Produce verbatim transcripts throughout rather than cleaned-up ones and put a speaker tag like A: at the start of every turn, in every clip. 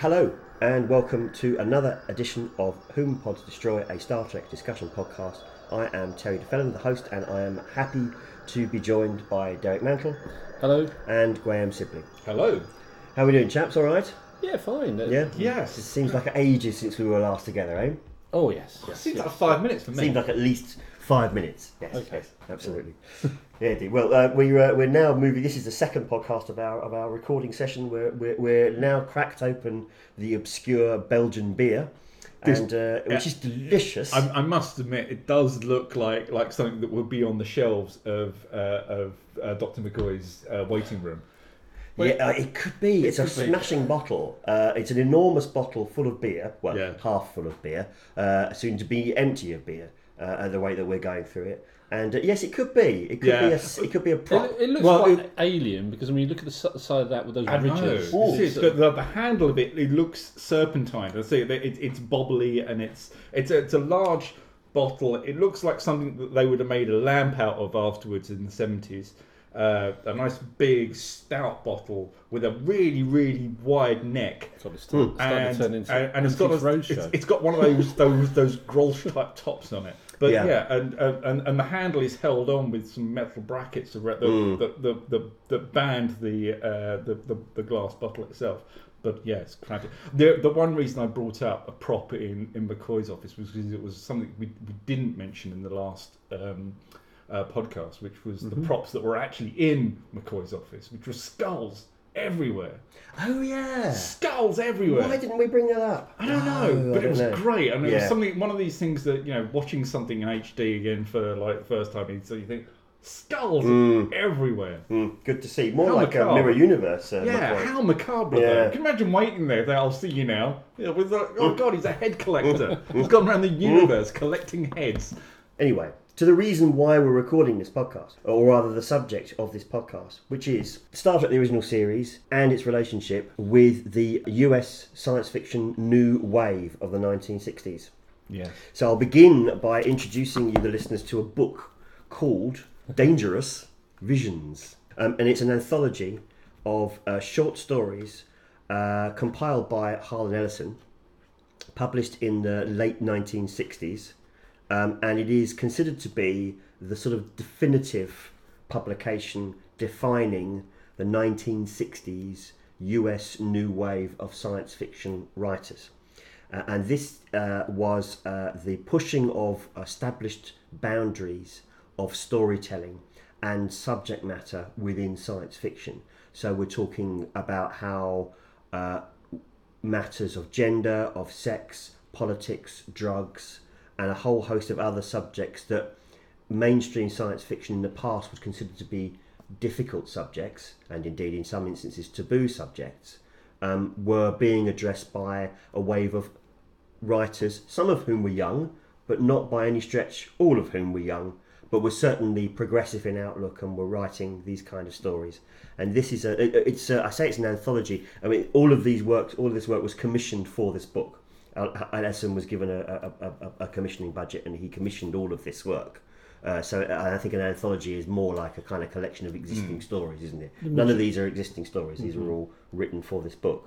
A: Hello and welcome to another edition of Whom Pods Destroy, a Star Trek discussion podcast. I am Terry DeFellon, the host, and I am happy to be joined by Derek Mantle.
B: Hello.
A: And Graham Sibley.
C: Hello.
A: How are we doing, chaps? All right?
B: Yeah, fine.
A: Yeah?
C: Yes.
A: It seems like ages since we were last together, eh?
B: Oh, yes. yes
C: Seems
B: yes.
C: like five minutes for me.
A: Seems like at least five minutes. Yes,
B: Okay.
A: yes, absolutely. Yeah, indeed. Well, uh, we, uh, we're now moving. This is the second podcast of our of our recording session. We're we're, we're now cracked open the obscure Belgian beer,
C: This-
A: and uh, which
C: yeah.
A: is delicious.
C: I, I must admit, it does look like, like something that would be on the shelves of uh, of uh, Doctor McCoy's uh, waiting room. Well,
A: yeah, uh, it could be. It's a
C: could be.
A: smashing bottle. Uh, it's an enormous bottle full of beer. Well,
C: Yeah.
A: half full of beer. Uh, soon to be empty of beer. Uh, the way that we're going through it. And uh, yes, it could be. It could
C: Yeah.
A: be a. It could be a prop.
B: It, it looks
C: Well,
B: quite
C: it-
B: alien because I mean, you look at the s- side of that with those
C: I know.
B: ridges.
C: It is,
B: It's,
C: but the, the handle of it, it looks serpentine. I see it, it, it's bobbly and it's it's a, it's a large bottle. It looks like something that they would have made a lamp out of afterwards in the seventies. Uh, a nice big stout bottle with a really really wide neck.
B: sort of start, starting
C: and,
B: to turn into
C: and, and it's got
B: Antiques
C: a,
B: Roadshow.
C: it's, it's got one of those those those Grolsch type tops on it. But
A: Yeah.
C: yeah, and, and and the handle is held on with some metal brackets around the
A: Mm.
C: the, the, the, the band the, uh, the the the glass bottle itself. But yeah, it's crafty. The the one reason I brought up a prop in, in McCoy's office was because it was something we, we didn't mention in the last um, uh, podcast, which was
A: Mm-hmm.
C: the props that were actually in McCoy's office, which were skulls everywhere.
A: Oh yeah.
C: Skulls everywhere.
A: Why didn't we bring that up?
C: I don't know,
A: Oh, I
C: but
A: don't
C: it was
A: know.
C: great, and it
A: Yeah.
C: was something. One of these things that, you know, watching something in H D again for like the first time, so you think skulls
A: Mm.
C: everywhere.
A: Mm, good to see. More
C: How
A: like a
C: macabre.
A: mirror universe. Uh,
C: Yeah,
A: McCoy.
C: how macabre!
A: Yeah.
C: Though. Can you imagine waiting there? That I'll see you now. Yeah, with the, oh god, he's a head collector. He's gone around the universe collecting heads.
A: Anyway, to the reason why we're recording this podcast, or rather the subject of this podcast, which is Star Trek the original series and its relationship with the U S science fiction new wave of the nineteen sixties.
C: Yeah.
A: So I'll begin by introducing you, the listeners, to a book called Dangerous Visions. Um, and it's an anthology of uh, short stories uh, compiled by Harlan Ellison, published in the late nineteen sixties. Um, and it is considered to be the sort of definitive publication defining the nineteen sixties U S new wave of science fiction writers. Uh, and this uh, was uh, the pushing of established boundaries of storytelling and subject matter within science fiction. So we're talking about how uh, matters of gender, of sex, politics, drugs, and a whole host of other subjects that mainstream science fiction in the past was considered to be difficult subjects, and indeed in some instances taboo subjects, um, were being addressed by a wave of writers, some of whom were young, but not by any stretch all of whom were young, but were certainly progressive in outlook and were writing these kind of stories. And this is a, it- it's a, I say it's an anthology. I mean, all of these works, all of this work was commissioned for this book. Ellison was given a, a, a, a commissioning budget, and he commissioned all of this work. Uh, so I think an anthology is more like a kind of collection of existing
C: Mm.
A: stories, isn't it? None of these are existing stories. These
B: Mm-hmm.
A: are all written for this book.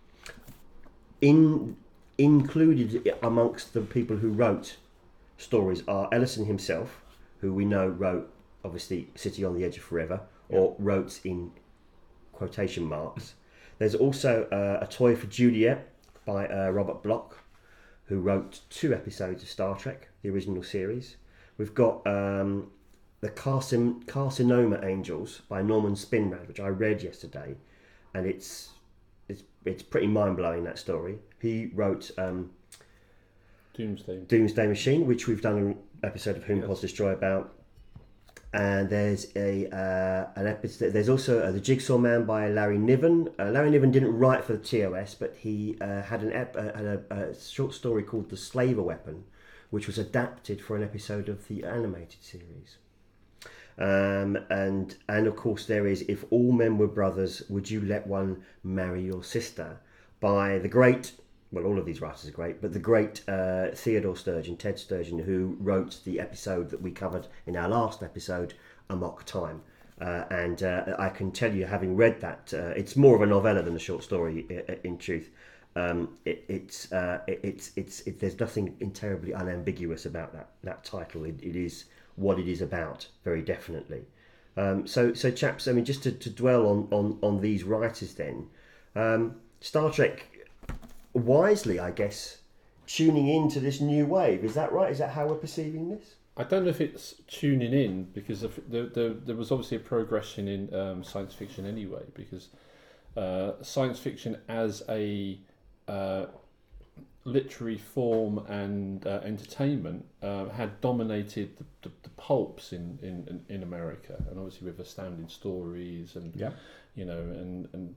A: In included amongst the people who wrote stories are Ellison himself, who we know wrote, obviously, City on the Edge of Forever, or wrote in quotation marks. There's also uh, A Toy for Juliet by uh, Robert Bloch, who wrote two episodes of Star Trek, the original series. We've got um, The Carcin- Carcinoma Angels by Norman Spinrad, which I read yesterday, and it's it's it's pretty mind-blowing, that story. He wrote um,
B: Doomsday.
A: Doomsday Machine, which we've done an episode of Whom
C: Yes.
A: Pods Destroy about. And there's a uh, an episode. There's also uh, The Jigsaw Man by Larry Niven. Uh, Larry Niven didn't write for the T O S, but he uh, had an ep- uh, had a, a short story called The Slaver Weapon, which was adapted for an episode of the animated series. Um, and and of course there is If All Men Were Brothers, Would You Let One Marry Your Sister, by the great, well, all of these writers are great, but the great uh, Theodore Sturgeon, Ted Sturgeon, who wrote the episode that we covered in our last episode, Amok Time. Uh, and uh, I can tell you, having read that, uh, it's more of a novella than a short story, in, in truth. Um, it, it's uh, it, it's it's it, there's nothing terribly unambiguous about that that title. It, it is what it is about, very definitely. Um, so so chaps, I mean, just to, to dwell on, on, on these writers then, um, Star Trek wisely, I guess, tuning into this new wave. Is that right? Is that how we're perceiving this?
B: I don't know if it's tuning in, because of, there, there, there was obviously a progression in um, science fiction anyway, because uh, science fiction as a uh, literary form and uh, entertainment uh, had dominated the, the, the pulps in, in, in America, and obviously with Astounding Stories and
C: Yeah.
B: you know and and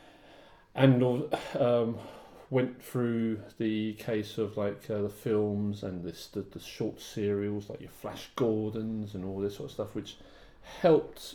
B: and um, went through the case of like uh, the films and this the, the short serials like your Flash Gordons and all this sort of stuff, which helped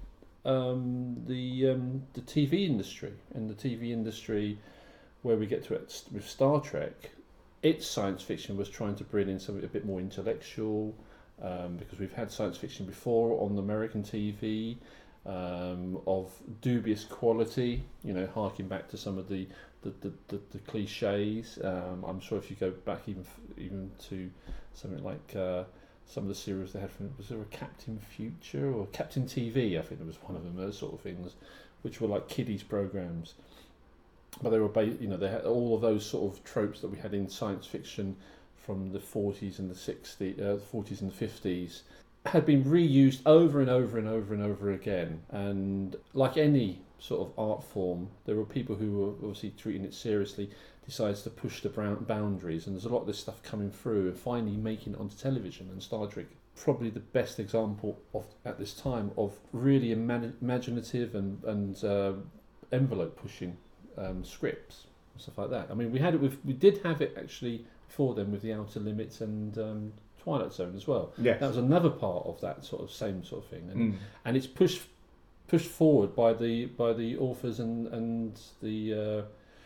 B: um, the um, the T V industry. And the T V industry, where we get to it with Star Trek, its science fiction was trying to bring in something a bit more intellectual, um, because we've had science fiction before on American T V um, of dubious quality, you know, harking back to some of the the, the, the, the cliches. Um, I'm sure if you go back even even to something like uh, some of the series they had from, was there a Captain Future or Captain T V? I think there was one of them, those sort of things, which were like kiddies programs. But they were, ba- you know, they had all of those sort of tropes that we had in science fiction from the forties and the sixties, uh, forties and fifties, had been reused over and over and over and over again. And like any sort of art form, there were people who were obviously treating it seriously, decides to push the brown boundaries, and there's a lot of this stuff coming through and finally making it onto television. And Star Trek, probably the best example of at this time of really ima- imaginative and and uh, envelope pushing um, scripts and stuff like that. I mean, we had it with we did have it actually before then with the Outer Limits and um, Twilight Zone as well.
C: Yes.
B: That was another part of that sort of same sort of thing, and
C: Mm.
B: and it's pushed pushed forward by the by the authors and and the uh,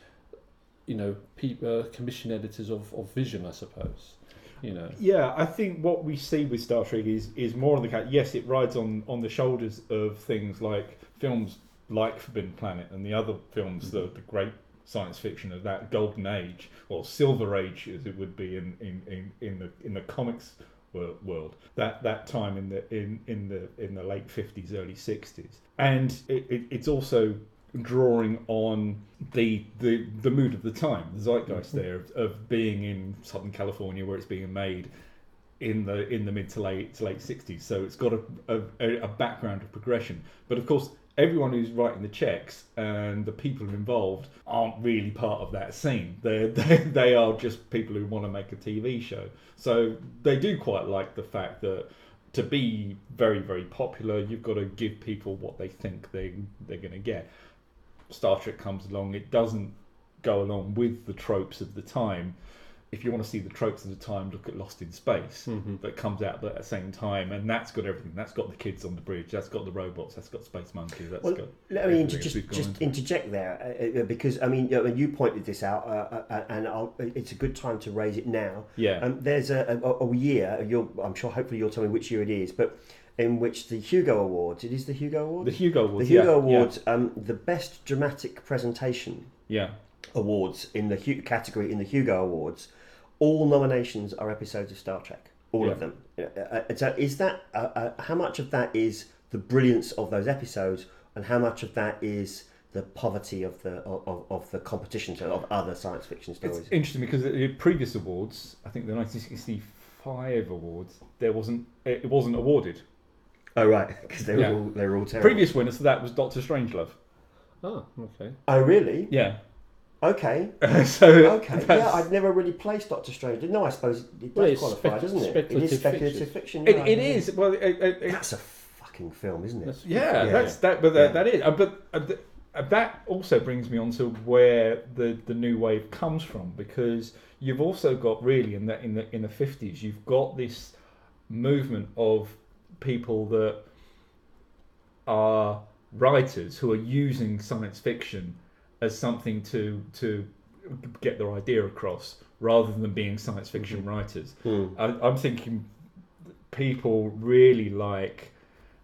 B: you know pe- uh, commission editors of, of Vision, I suppose. You know.
C: Yeah, I think what we see with Star Trek is is more on the cat. Yes, it rides on, on the shoulders of things like films like Forbidden Planet and the other films, the, the great science fiction of that golden age, or silver age as it would be in, in, in, in the in the comics wor- world. That that time in the in, in the in the late fifties, early sixties. And it, it, it's also drawing on the, the the mood of the time, the zeitgeist there of, of being in Southern California where it's being made in the in the mid to late to late sixties. So it's got a, a a background of progression. But of course, everyone who's writing the checks and the people involved aren't really part of that scene. They they they are just people who want to make a T V show. So they do quite like the fact that to be very very popular, you've got to give people what they think they they're going to get. Star Trek comes along, it doesn't go along with the tropes of the time. If you want to see the tropes of the time, look at Lost in Space,
B: Mm-hmm.
C: that comes out at the same time, and that's got everything. That's got the kids on the bridge, that's got the robots, that's got space monkeys, that's
A: Well,
C: got
A: let me
C: everything
A: inter-
C: that's
A: just,
C: gone
A: just
C: into it.
A: interject there, uh, uh, because I mean, you, know, when you pointed this out, uh, uh, and I'll, it's a good time to raise it now.
C: Yeah.
A: Um, there's a, a, a year. You'll, I'm sure. Hopefully, you'll tell me which year it is, but in which the Hugo Awards. It is the Hugo Awards.
C: The Hugo Awards.
A: The Hugo
C: yeah,
A: Awards. Um, the best dramatic presentation
C: Yeah.
A: awards in the Hu- category in the Hugo Awards. All nominations are episodes of Star Trek. All
C: Yeah.
A: of them. Uh, uh, so is that uh, uh, how much of that is the brilliance of those episodes, and how much of that is the poverty of the of, of the competition so of other science fiction stories?
C: It's interesting because the previous awards, I think the nineteen sixty-five awards, there wasn't it wasn't awarded.
A: Oh right, because they were
C: Yeah.
A: all they were all terrible.
C: Previous winners for that was Doctor Strangelove.
B: Oh, okay.
A: Oh really?
C: Yeah.
A: Okay.
C: so
A: Okay.
C: that's-
A: Yeah, I'd never really placed Doctor Strange. No, I suppose it does
B: Well, it's
A: qualify,
B: spec-
A: doesn't it? It
B: speculative
A: is speculative
B: fiction.
A: fiction.
C: It,
A: yeah,
C: it
A: yeah.
C: is. Well, it, it, it,
A: That's a fucking film, isn't it?
B: That's-
C: yeah,
A: Yeah.
C: that's that. But that,
A: Yeah.
C: that is. Uh, but uh, th- uh, that also brings me on to where the, the new wave comes from, because you've also got really in the in the in the fifties, you've got this movement of people that are writers who are using science fiction as something to to get their idea across, rather than being science fiction
A: Mm-hmm.
C: writers.
A: Hmm.
C: I, I'm thinking people really like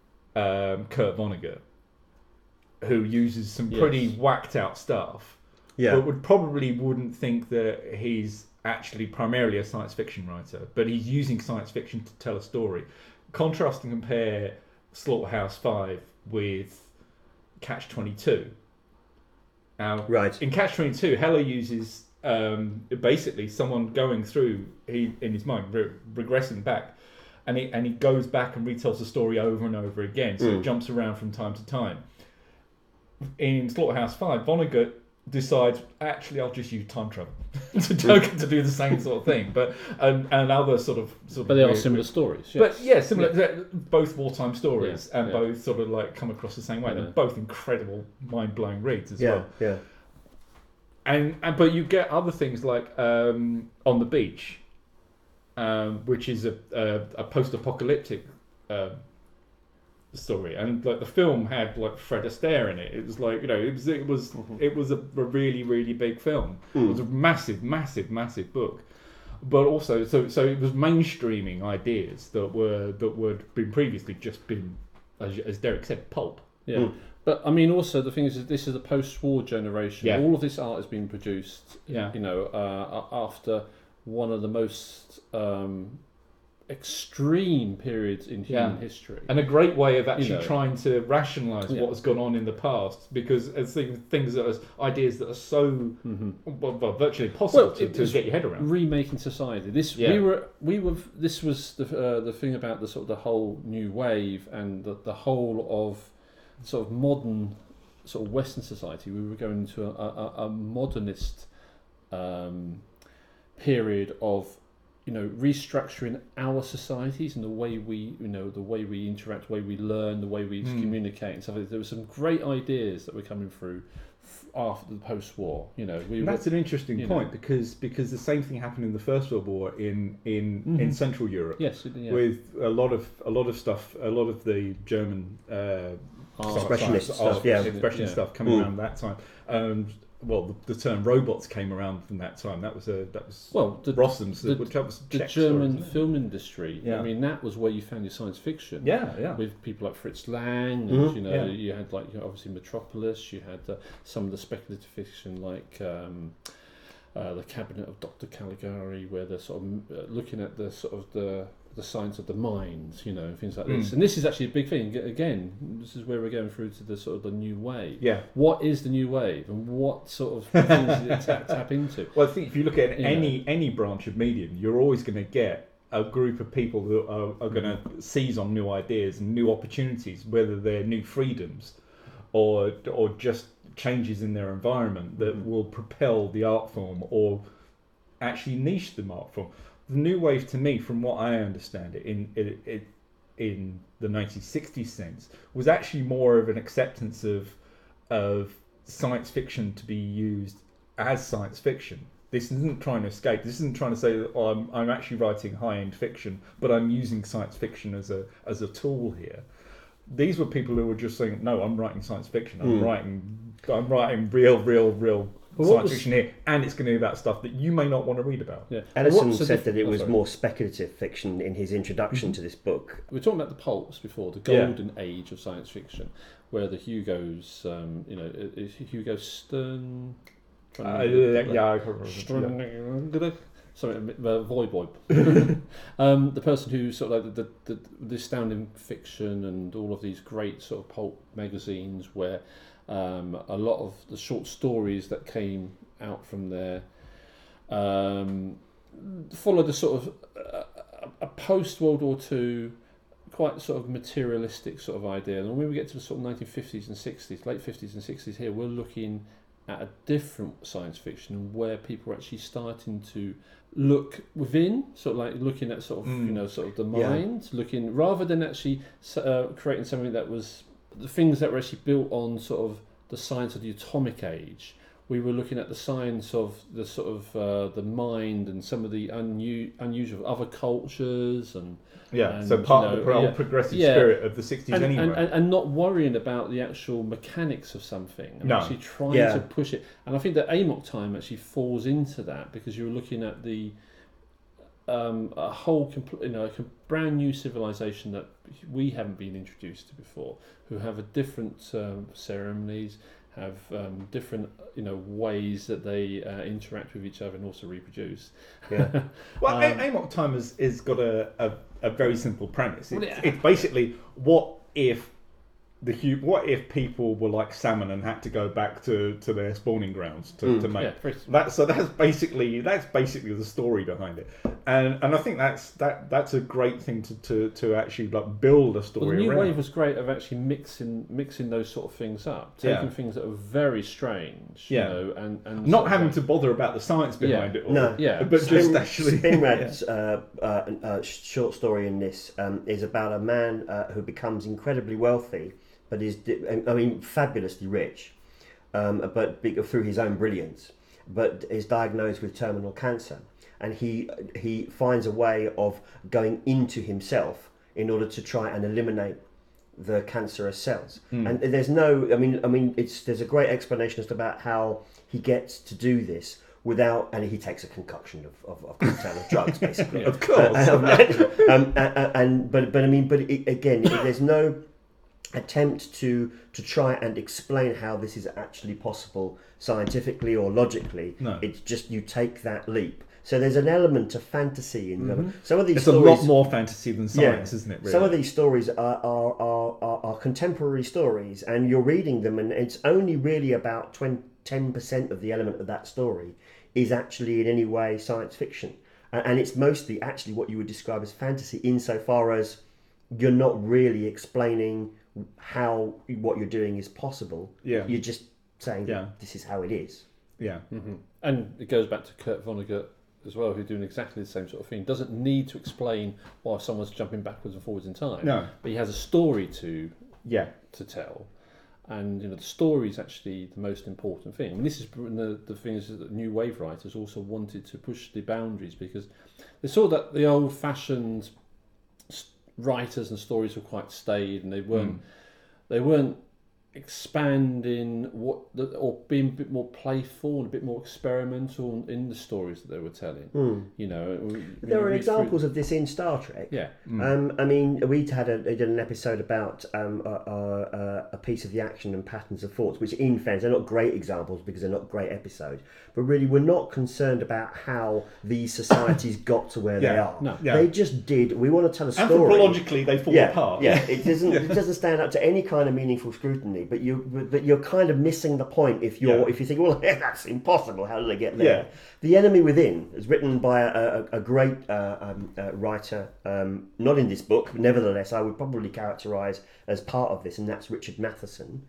C: um, Kurt Vonnegut, who uses some pretty
B: Yes.
C: whacked out stuff.
A: Yeah.
C: but would probably wouldn't think that he's actually primarily a science fiction writer, but he's using science fiction to tell a story. Contrast and compare Slaughterhouse Five with Catch twenty-two. Now,
A: Right.
C: in Catch twenty-two, Heller uses um, basically someone going through he in his mind, re- regressing back, and he and he goes back and retells the story over and over again. So
A: Mm.
C: it jumps around from time to time. In Slaughterhouse Five, Vonnegut decides actually I'll just use time travel to, do, to do the same sort of thing, but and, and other sort of sort
B: But
C: of
B: they are
C: weird-
B: similar stories. Yes.
C: But yeah, similar. Both wartime stories,
B: Yeah,
C: and
B: yeah.
C: both sort of like come across the same way.
B: Yeah.
C: They're both incredible, mind-blowing reads as
A: Yeah.
C: well.
A: Yeah.
C: And, and but you get other things like um, On the Beach, um, which is a a, a post-apocalyptic uh, story, and like the film had like Fred Astaire in it. It was like you know it was it was
B: Mhm.
C: it was a, a really really big film.
A: Mm.
C: It was a massive massive massive book. But also, so so it was mainstreaming ideas that were that were been previously just been, as, as Derek said, pulp.
B: Yeah.
A: Mm.
B: But I mean, also the thing is, that this is a post-war generation.
C: Yeah.
B: All of this art has been produced,
C: Yeah.
B: you know, uh, after one of the most um, extreme periods in human
C: Yeah.
B: history.
C: And a great way of actually
B: You know.
C: trying to rationalise
B: Yeah.
C: what has gone on in the past, because as things, things that are ideas that are so
B: hmm
C: well, well, virtually impossible
B: Well,
C: to,
B: it
C: to
B: was
C: get your head around.
B: Remaking society. This
C: Yeah.
B: we were we were. This was the uh, the thing about the sort of the whole new wave and the, the whole of sort of modern sort of Western society. We were going into a, a, a modernist um, period of you know restructuring our societies and the way we you know the way we interact, the way we learn, the way we
C: Mm.
B: communicate and stuff. There were some great ideas that were coming through f- after the post-war. You know, we
C: And
B: were,
C: that's an interesting
B: you
C: point
B: know.
C: because because the same thing happened in the First World War in in, in
B: Mhm.
C: Central Europe.
B: yes, it- yeah.
C: With a lot of a lot of stuff, a lot of the German uh,
B: Art,
A: Expressionist
C: science,
A: stuff,
C: art,
A: yeah.
C: expression
B: Yeah.
C: stuff coming
A: Mm.
C: around that time. Um, well, the, the term robots came around from that time. That was a that was
B: Well, the,
C: Rossum's,
B: the-
C: which that was
B: the
C: Czech
B: German
C: story, wasn't it?
B: film industry.
C: Yeah.
B: I mean, that was where you found your science fiction.
C: Yeah, yeah.
B: With people like Fritz Lang, and
A: Mhm.
B: you know,
C: Yeah.
B: you had like you know, obviously Metropolis. You had uh, some of the speculative fiction like um, uh, the Cabinet of Doctor Caligari, where they're sort of uh, looking at the sort of the the science of the mind, you know, and things like this.
C: Mm.
B: And this is actually a big thing. Again, this is where we're going through to the sort of the new wave.
C: Yeah.
B: What is the new wave, and what sort of things does it tap, tap into?
C: Well, I think if you look at
B: You
C: any any branch of medium, you're always going to get a group of people who are, are going to seize on new ideas and new opportunities, whether they're new freedoms or or just changes in their environment that
B: Mhm.
C: will propel the art form or actually niche the art form. The new wave, to me, from what I understand it, in it, it in the nineteen sixties sense, was actually more of an acceptance of of science fiction to be used as science fiction. This isn't trying to escape. This isn't trying to say that oh, I'm I'm actually writing high end fiction, but I'm using science fiction as a as a tool here. These were people who were just saying, no, I'm writing science fiction. I'm
A: Mm.
C: writing I'm writing real, real, real
B: But what
C: science
B: was-
C: fiction here, and it's going to be about stuff that you may not want to read about.
B: Yeah.
A: Ellison
B: What's the
A: said
B: diff-
A: that it
B: oh,
A: was
B: sorry.
A: more speculative fiction in his introduction to this book.
B: We were talking about the pulps before, the
C: Yeah.
B: golden age of science fiction, where the Hugos, um, you know, i- is Hugo Stern?
C: Uh, yeah, I can't remember.
B: Stern, sorry, uh, Voiboy. um, the person who sort of like the, the, the astounding fiction and all of these great sort of pulp magazines where um, a lot of the short stories that came out from there um, followed a sort of uh, a post World War Two quite sort of materialistic sort of idea. And when we get to the sort of nineteen fifties and sixties, late fifties and sixties here, we're looking at a different science fiction and where people are actually starting to look within, sort of like looking at sort of,
C: Mm.
B: you know, sort of the
A: Yeah.
B: mind, looking rather than actually uh, creating something that was the things that were actually built on sort of the science of the atomic age. We were looking at the science of the sort of uh, the mind and some of the unu- unusual other cultures and
C: Yeah,
B: And,
C: so part
B: you
C: of the
B: know,
C: pro-
B: yeah.
C: progressive
B: Yeah.
C: spirit of the sixties
B: and,
C: anyway.
B: and, and, and not worrying about the actual mechanics of something and
C: No.
B: actually trying
A: Yeah.
B: to push it. And I think that Amok Time actually falls into that because you're looking at the um, a whole compl- you know, a com- brand new civilization that we haven't been introduced to before, who have a different um, ceremonies, have um, different, you know, ways that they uh, interact with each other and also reproduce.
A: Yeah.
C: Well,
B: Um,
C: Amok Time has, has got a, a, a very simple premise. It's,
B: Well, yeah.
C: it's basically, what if the hu- what if people were like salmon and had to go back to, to their spawning grounds to,
A: Mm.
C: to make
B: Yeah, very-
C: that? So that's basically that's basically the story behind it, and and I think that's that that's a great thing to, to, to actually like build a
B: Well,
C: story
B: the new
C: around.
B: wave was great of actually mixing mixing those sort of things up, taking
C: Yeah.
B: things that are very strange,
C: Yeah.
B: you know, and, and
C: Not
B: sort of
C: having
B: like-
C: to bother about the science behind
B: Yeah.
C: it all.
A: No.
B: Yeah.
C: But just actually
A: Spinrad's uh, uh, uh, short story in this um, is about a man uh, who becomes incredibly wealthy, but is, di- I mean, fabulously rich, um, but be- through his own brilliance, but is diagnosed with terminal cancer, and he he finds a way of going into himself in order to try and eliminate the cancerous cells.
C: Mm.
A: And there's no, I mean, I mean, it's there's a great explanation as to about how he gets to do this without, and he takes a concoction of of, of cocktail of drugs, basically.
B: Yeah.
C: Of course.
A: Um, um, and, and but but I mean, but it, again, there's no attempt to to try and explain how this is actually possible scientifically or logically.
C: No.
A: It's just you take that leap. So there's an element of fantasy in them. Some of these
C: It's a
A: stories,
C: lot more fantasy than science, isn't it? Really?
A: some of these stories are are, are, are are contemporary stories, and you're reading them, and it's only really about ten percent of the element of that story is actually in any way science fiction. A- And it's mostly actually what you would describe as fantasy, insofar as you're not really explaining how what you're doing is possible.
C: Yeah.
A: You're just saying,
C: Yeah.
A: this is how it is.
C: yeah.
B: Mhm. And it goes back to Kurt Vonnegut as well, who's doing exactly the same sort of thing. Doesn't need to explain why someone's jumping backwards and forwards in time.
C: No.
B: But he has a story to
C: Yeah.
B: to tell, and you know the story is actually the most important thing. I mean, this is the the thing is that new wave writers also wanted to push the boundaries, because they saw that the old-fashioned s- writers and stories were quite staid, and they weren't they weren't expanding what the, or being a bit more playful and a bit more experimental in the stories that they were telling. You know, we-
A: There
B: we
A: are
B: read
A: examples
B: through-
A: of this in Star Trek.
B: Yeah.
A: Um, I mean, we had a, we did an episode about um, a, a, a piece of the action and patterns of thoughts, which, in fairness, they're not great examples because they're not great episodes. But really, we're not concerned about how these societies got to where they
C: Yeah,
A: are.
B: no.
C: Yeah.
A: They just did. We want to tell a story.
C: Anthropologically, they fall
A: yeah,
C: apart.
A: Yeah, it doesn't. It doesn't stand up to any kind of meaningful scrutiny. But you, but, but you're kind of missing the point if you're
C: Yeah.
A: if you think, well, that's impossible. How did they get there?
C: Yeah.
A: The Enemy Within is written by a, a, a great uh, um, uh, writer, um, not in this book, but nevertheless, I would probably characterise as part of this, and that's Richard Matheson,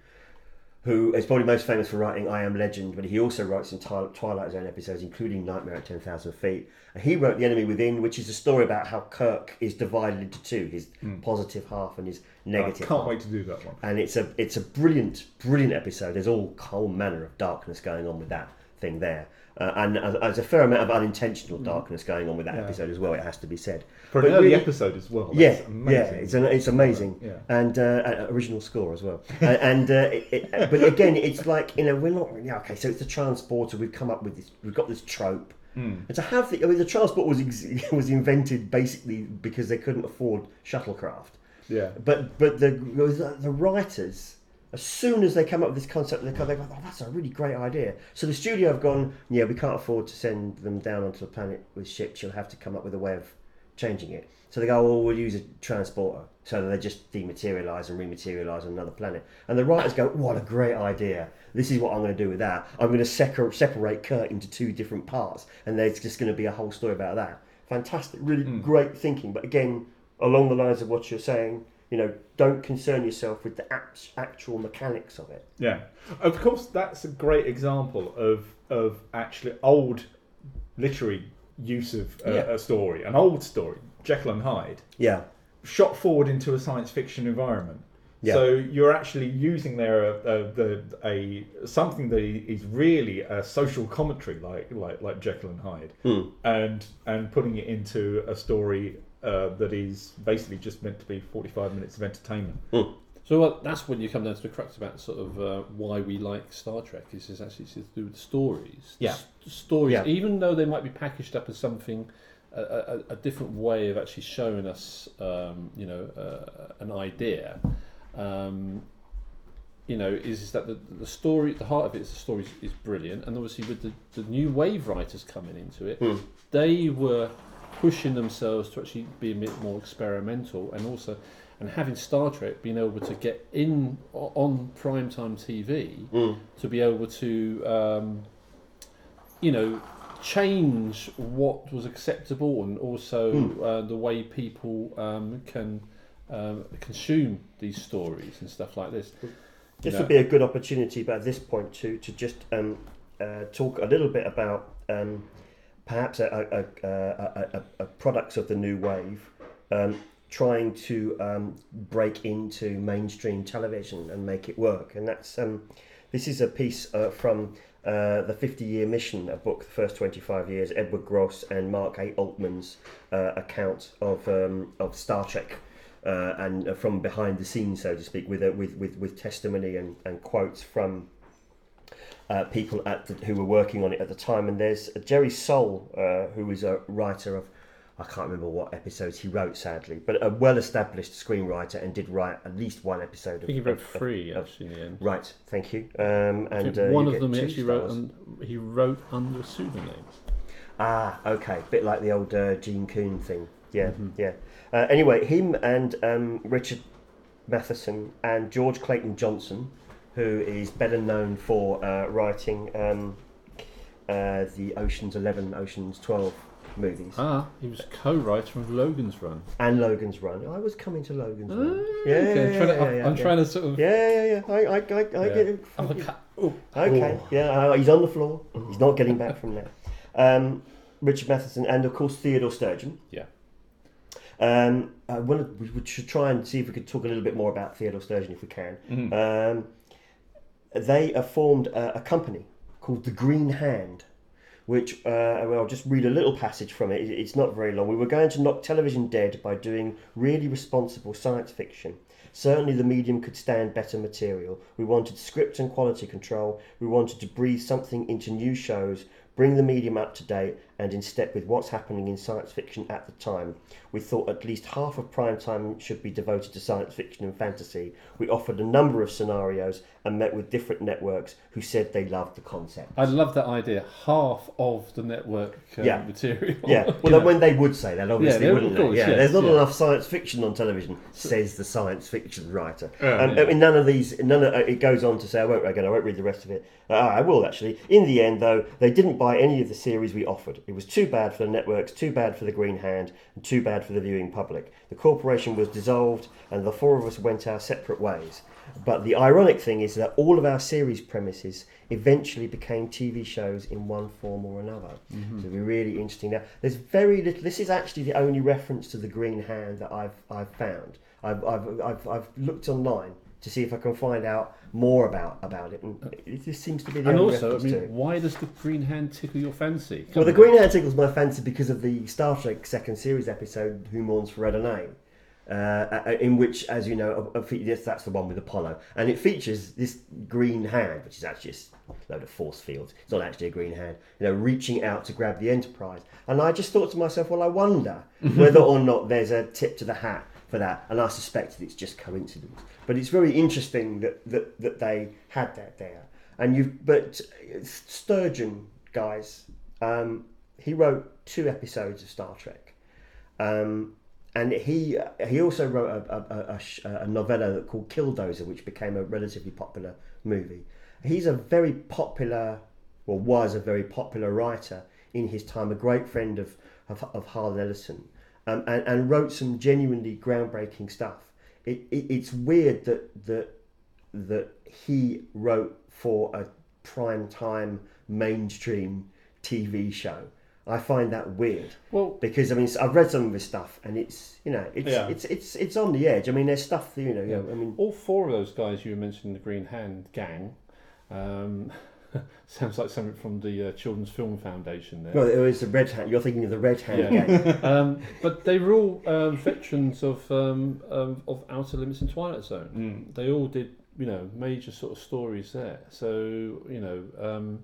A: who is probably most famous for writing I Am Legend, but he also writes in Twi- Twilight Zone episodes, including Nightmare at ten thousand Feet. And he wrote The Enemy Within, which is a story about how Kirk is divided into two, his positive half and his
C: I
A: negative
C: can't
A: half.
C: wait to do that one.
A: And it's a it's a brilliant, brilliant episode. There's all whole manner of darkness going on with that thing there. Uh, and uh, there's a fair amount of unintentional darkness going on with that
C: Yeah.
A: episode as well, it has to be said.
C: For an
A: But
C: early
A: really-
C: episode as well.
A: Yeah,
C: That's amazing.
A: yeah, it's an, it's amazing,
C: Yeah.
A: and uh, uh, original score as well. uh, and uh, it, it, but again, it's like, you know, we're not really okay. So it's the transporter. We've come up with this. We've got this trope, and to have the. I mean, the transport was ex- was invented basically because they couldn't afford shuttlecraft.
C: Yeah.
A: But but the the writers, as soon as they come up with this concept, they go, oh, that's a really great idea. So the studio have gone, yeah, we can't afford to send them down onto the planet with ships. You'll have to come up with a way of changing it. So they go, well, we'll use a transporter. So they just dematerialise and rematerialise on another planet. And the writers go, what a great idea. This is what I'm going to do with that. I'm going to sec- separate Kurt into two different parts. And there's just going to be a whole story about that. Fantastic, really great thinking. But again, along the lines of what you're saying, you know, don't concern yourself with the act- actual mechanics of it.
C: Yeah, of course, that's a great example of of actually old literary use of uh,
B: Yeah.
C: a story, an old story, Jekyll and Hyde,
A: Yeah.
C: shot forward into a science fiction environment.
A: Yeah.
C: So you're actually using there a, a, the, a something that is really a social commentary, like like like Jekyll and Hyde,
A: Mm.
C: and and putting it into a story uh, that is basically just meant to be forty-five minutes of entertainment.
A: Mm.
B: So well, that's when you come down to the crux about sort of uh, why we like Star Trek. Is is actually to do with the stories.
C: Yeah.
B: S- stories,
A: Yeah.
B: even though they might be packaged up as something, a, a, a different way of actually showing us, um, you know, uh, an idea. Um, you know, is, is that the, the story, the heart of it is the story is, is brilliant, and obviously with the, the new wave writers coming into it,
A: Mm.
B: they were pushing themselves to actually be a bit more experimental, and also, and having Star Trek being able to get in o- on primetime T V
A: Mm.
B: to be able to, um, you know, change what was acceptable, and also
A: Mm.
B: uh, the way people um, can um, consume these stories and stuff like this.
A: This
B: You
A: would
B: know,
A: be a good opportunity, but at this point, to to just um, uh, talk a little bit about um, perhaps a, a, a, a, a, a products of the new wave, um, trying to um, break into mainstream television and make it work. And that's um, this is a piece uh, from uh, the fifty-year mission, a book, the first twenty-five years, Edward Gross and Mark A. Altman's uh, account of um, of Star Trek. Uh, and uh, from behind the scenes, so to speak, with uh, with, with with testimony and, and quotes from uh, people at the, who were working on it at the time. And there's Jerry Soule, uh, who is a writer of, I can't remember what episodes he wrote, sadly, but a well-established screenwriter, and did write at least one episode.
B: I think he
A: of,
B: wrote
A: of,
B: three
A: of,
B: actually in the end.
A: Right, thank you. Um,
B: I
A: and
B: think
A: uh,
B: one
A: you
B: of
A: get
B: them he
A: two
B: actually wrote.
A: stars.
B: Un, he wrote under a pseudonym.
A: Ah, okay, bit like the old uh, Gene Coon thing. Yeah,
B: Mhm.
A: yeah. Uh, anyway, him and um, Richard Matheson and George Clayton Johnson, who is better known for uh, writing um, uh, the Ocean's Eleven, Ocean's Twelve movies,
B: Ah, he was co-writer of Logan's Run.
A: and Logan's Run. I was coming to Logan's
B: Ah,
A: Run.
B: okay,
A: Yeah,
B: I'm
A: yeah,
B: trying to,
A: yeah,
B: I'm,
A: yeah,
B: I'm
A: yeah.
B: trying to sort of.
A: Yeah, yeah, yeah. I, I, I, I
B: Yeah.
A: get it.
B: I'm a ca- oh.
A: Okay,
B: Oh.
A: yeah, uh, he's on the floor. He's not getting back from that. Um, Richard Matheson and, of course, Theodore Sturgeon.
B: Yeah.
A: Um, I wanted, we we should try and see if we could talk a little bit more about Theodore Sturgeon, if we can.
B: Mhm.
A: Um, they have formed a, a company called the Green Hand, which, uh, well, I'll just read a little passage from it. It- It's not very long. We were going to knock television dead by doing really responsible science fiction. Certainly the medium could stand better material. We wanted script and quality control. We wanted to breathe something into new shows, bring the medium up to date and in step with what's happening in science fiction at the time. We thought at least half of prime time should be devoted to science fiction and fantasy. We offered a number of scenarios and met with different networks who said they loved the concept.
B: I love that idea. Half of the network uh,
A: Yeah.
B: material.
A: Yeah,
B: You
A: well,
B: know.
A: when they would say that, obviously,
B: Yeah, they-
A: wouldn't
B: of
A: they?
B: course,
A: Yeah,
B: yes,
A: there's not
B: yeah.
A: enough science fiction on television, says the science fiction writer.
C: Yeah,
A: um,
B: yeah.
A: I mean, none of these, none of, it goes on to say, I won't, again, I won't read the rest of it. Uh, I will, actually. In the end, though, they didn't buy any of the series we offered. It was too bad for the networks, too bad for the Green Hand, and too bad for the viewing public. The corporation was dissolved, and the four of us went our separate ways. But the ironic thing is that all of our series premises eventually became T V shows in one form or another.
B: Mhm.
A: So it'll be really interesting. Now, there's very little. This is actually the only reference to the Green Hand that I've I've found. I've I've I've, I've looked online to see if I can find out more about about it, and it just seems to be the
B: And
A: only
B: also, I
A: reference
B: mean,
A: to it.
B: why does the Green Hand tickle your fancy?
A: Well, the
B: Come on.
A: Green Hand tickles my fancy because of the Star Trek second series episode "Who Mourns for Adonai," uh, in which, as you know, a, a fe- yes, that's the one with Apollo, and it features this green hand, which is actually a load of force fields. It's not actually a green hand, you know, reaching out to grab the Enterprise. And I just thought to myself, well, I wonder whether or not there's a tip to the hat for that, and I suspect that it's just coincidence. But it's very interesting that that, that they had that there. And you, but Sturgeon, guys, um, he wrote two episodes of Star Trek. Um, And he he also wrote a, a, a, a novella called Killdozer, which became a relatively popular movie. He's a very popular, or was a very popular writer in his time, a great friend of, of, of Harlan Ellison, um, and, and wrote some genuinely groundbreaking stuff. It, it, it's weird that, that, that he wrote for a prime time mainstream T V show. I find that weird.
B: Well,
A: Because I mean, I've read some of his stuff, and it's you know, it's
C: Yeah.
A: it's it's it's on the edge. I mean, there's stuff you know.
B: Yeah.
A: I mean,
B: all four of those guys you mentioned, the Green Hand gang, um, sounds like something from the uh, Children's Film Foundation there.
A: well, it was the Red Hand. You're thinking of the Red Hand
B: Yeah.
A: gang.
B: um, but they were all um, veterans of um, um, of Outer Limits and Twilight Zone.
C: Mm.
B: They all did, you know, major sort of stories there. So you know, um,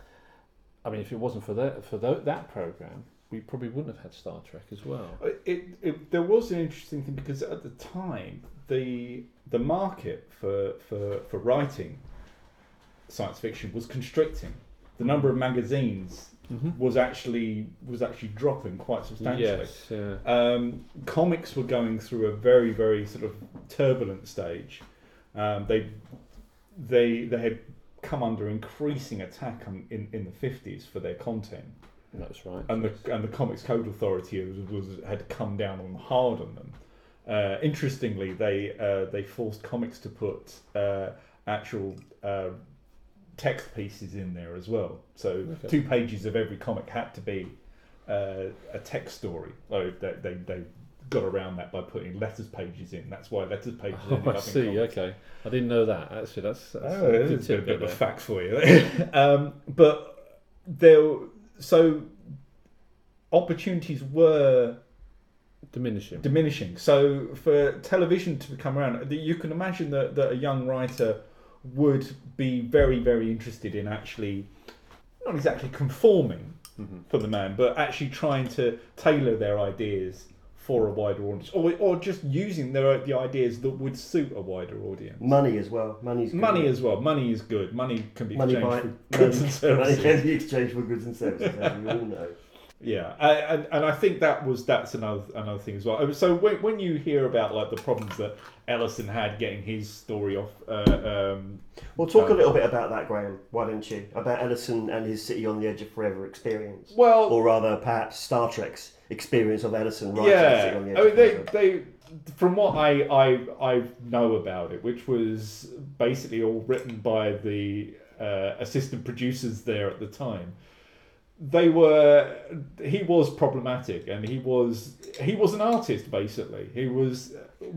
B: I mean, if it wasn't for that for tho- that program, we probably wouldn't have had Star Trek as well.
C: It, it, there was an interesting thing because at the time the the market for, for for writing science fiction was constricting. The number of magazines
B: Mm-hmm.
C: was actually was actually dropping quite substantially.
B: Yes, yeah.
C: Um, comics were going through a very very sort of turbulent stage. Um, they they they had come under increasing attack on, in in the fifties for their content.
B: That's right.
C: And the and the Comics Code Authority was, was had come down on hard on them. Uh, interestingly, they uh, they forced comics to put uh, actual uh, text pieces in there as well. So
B: Okay.
C: two pages of every comic had to be uh, a text story. Oh, they, they they got around that by putting letters pages in. That's why letters pages.
B: Oh,
C: ended
B: I
C: up
B: see.
C: in comics.
B: Okay, I didn't know that. Actually, that's, that's
C: Oh,
B: a
C: there's
B: good
C: a bit,
B: tip
C: bit of a
B: there.
C: fact for you. um, but there, so opportunities were
B: Diminishing.
C: diminishing. So for television to come around, you can imagine that, that a young writer would be very, very interested in actually, not exactly conforming
B: Mm-hmm.
C: for the man, but actually trying to tailor their ideas for a wider audience, or or just using their the ideas that would suit a wider audience.
A: Money as well. Money's good.
C: Money as well. Money is good. Money can be
A: Money
C: exchanged
A: buy-
C: for goods
A: money-
C: and services.
A: Money can be exchanged for goods and services, as we all know.
C: Yeah, I- and and I think that was that's another another thing as well. So when when you hear about like the problems that Ellison had getting his story off, uh, um,
A: Well, talk a
C: uh,
A: little bit about that, Graham. Why don't you? About Ellison and his City on the Edge of Forever experience,
C: well,
A: or rather, perhaps Star Trek's experience of Ellison writing
C: yeah,
A: City on the Edge
C: I mean
A: of
C: they
A: Forever.
C: they from what I I I know about it, which was basically all written by the uh, assistant producers there at the time. They were. He was problematic, and he was. He was an artist, basically. He was.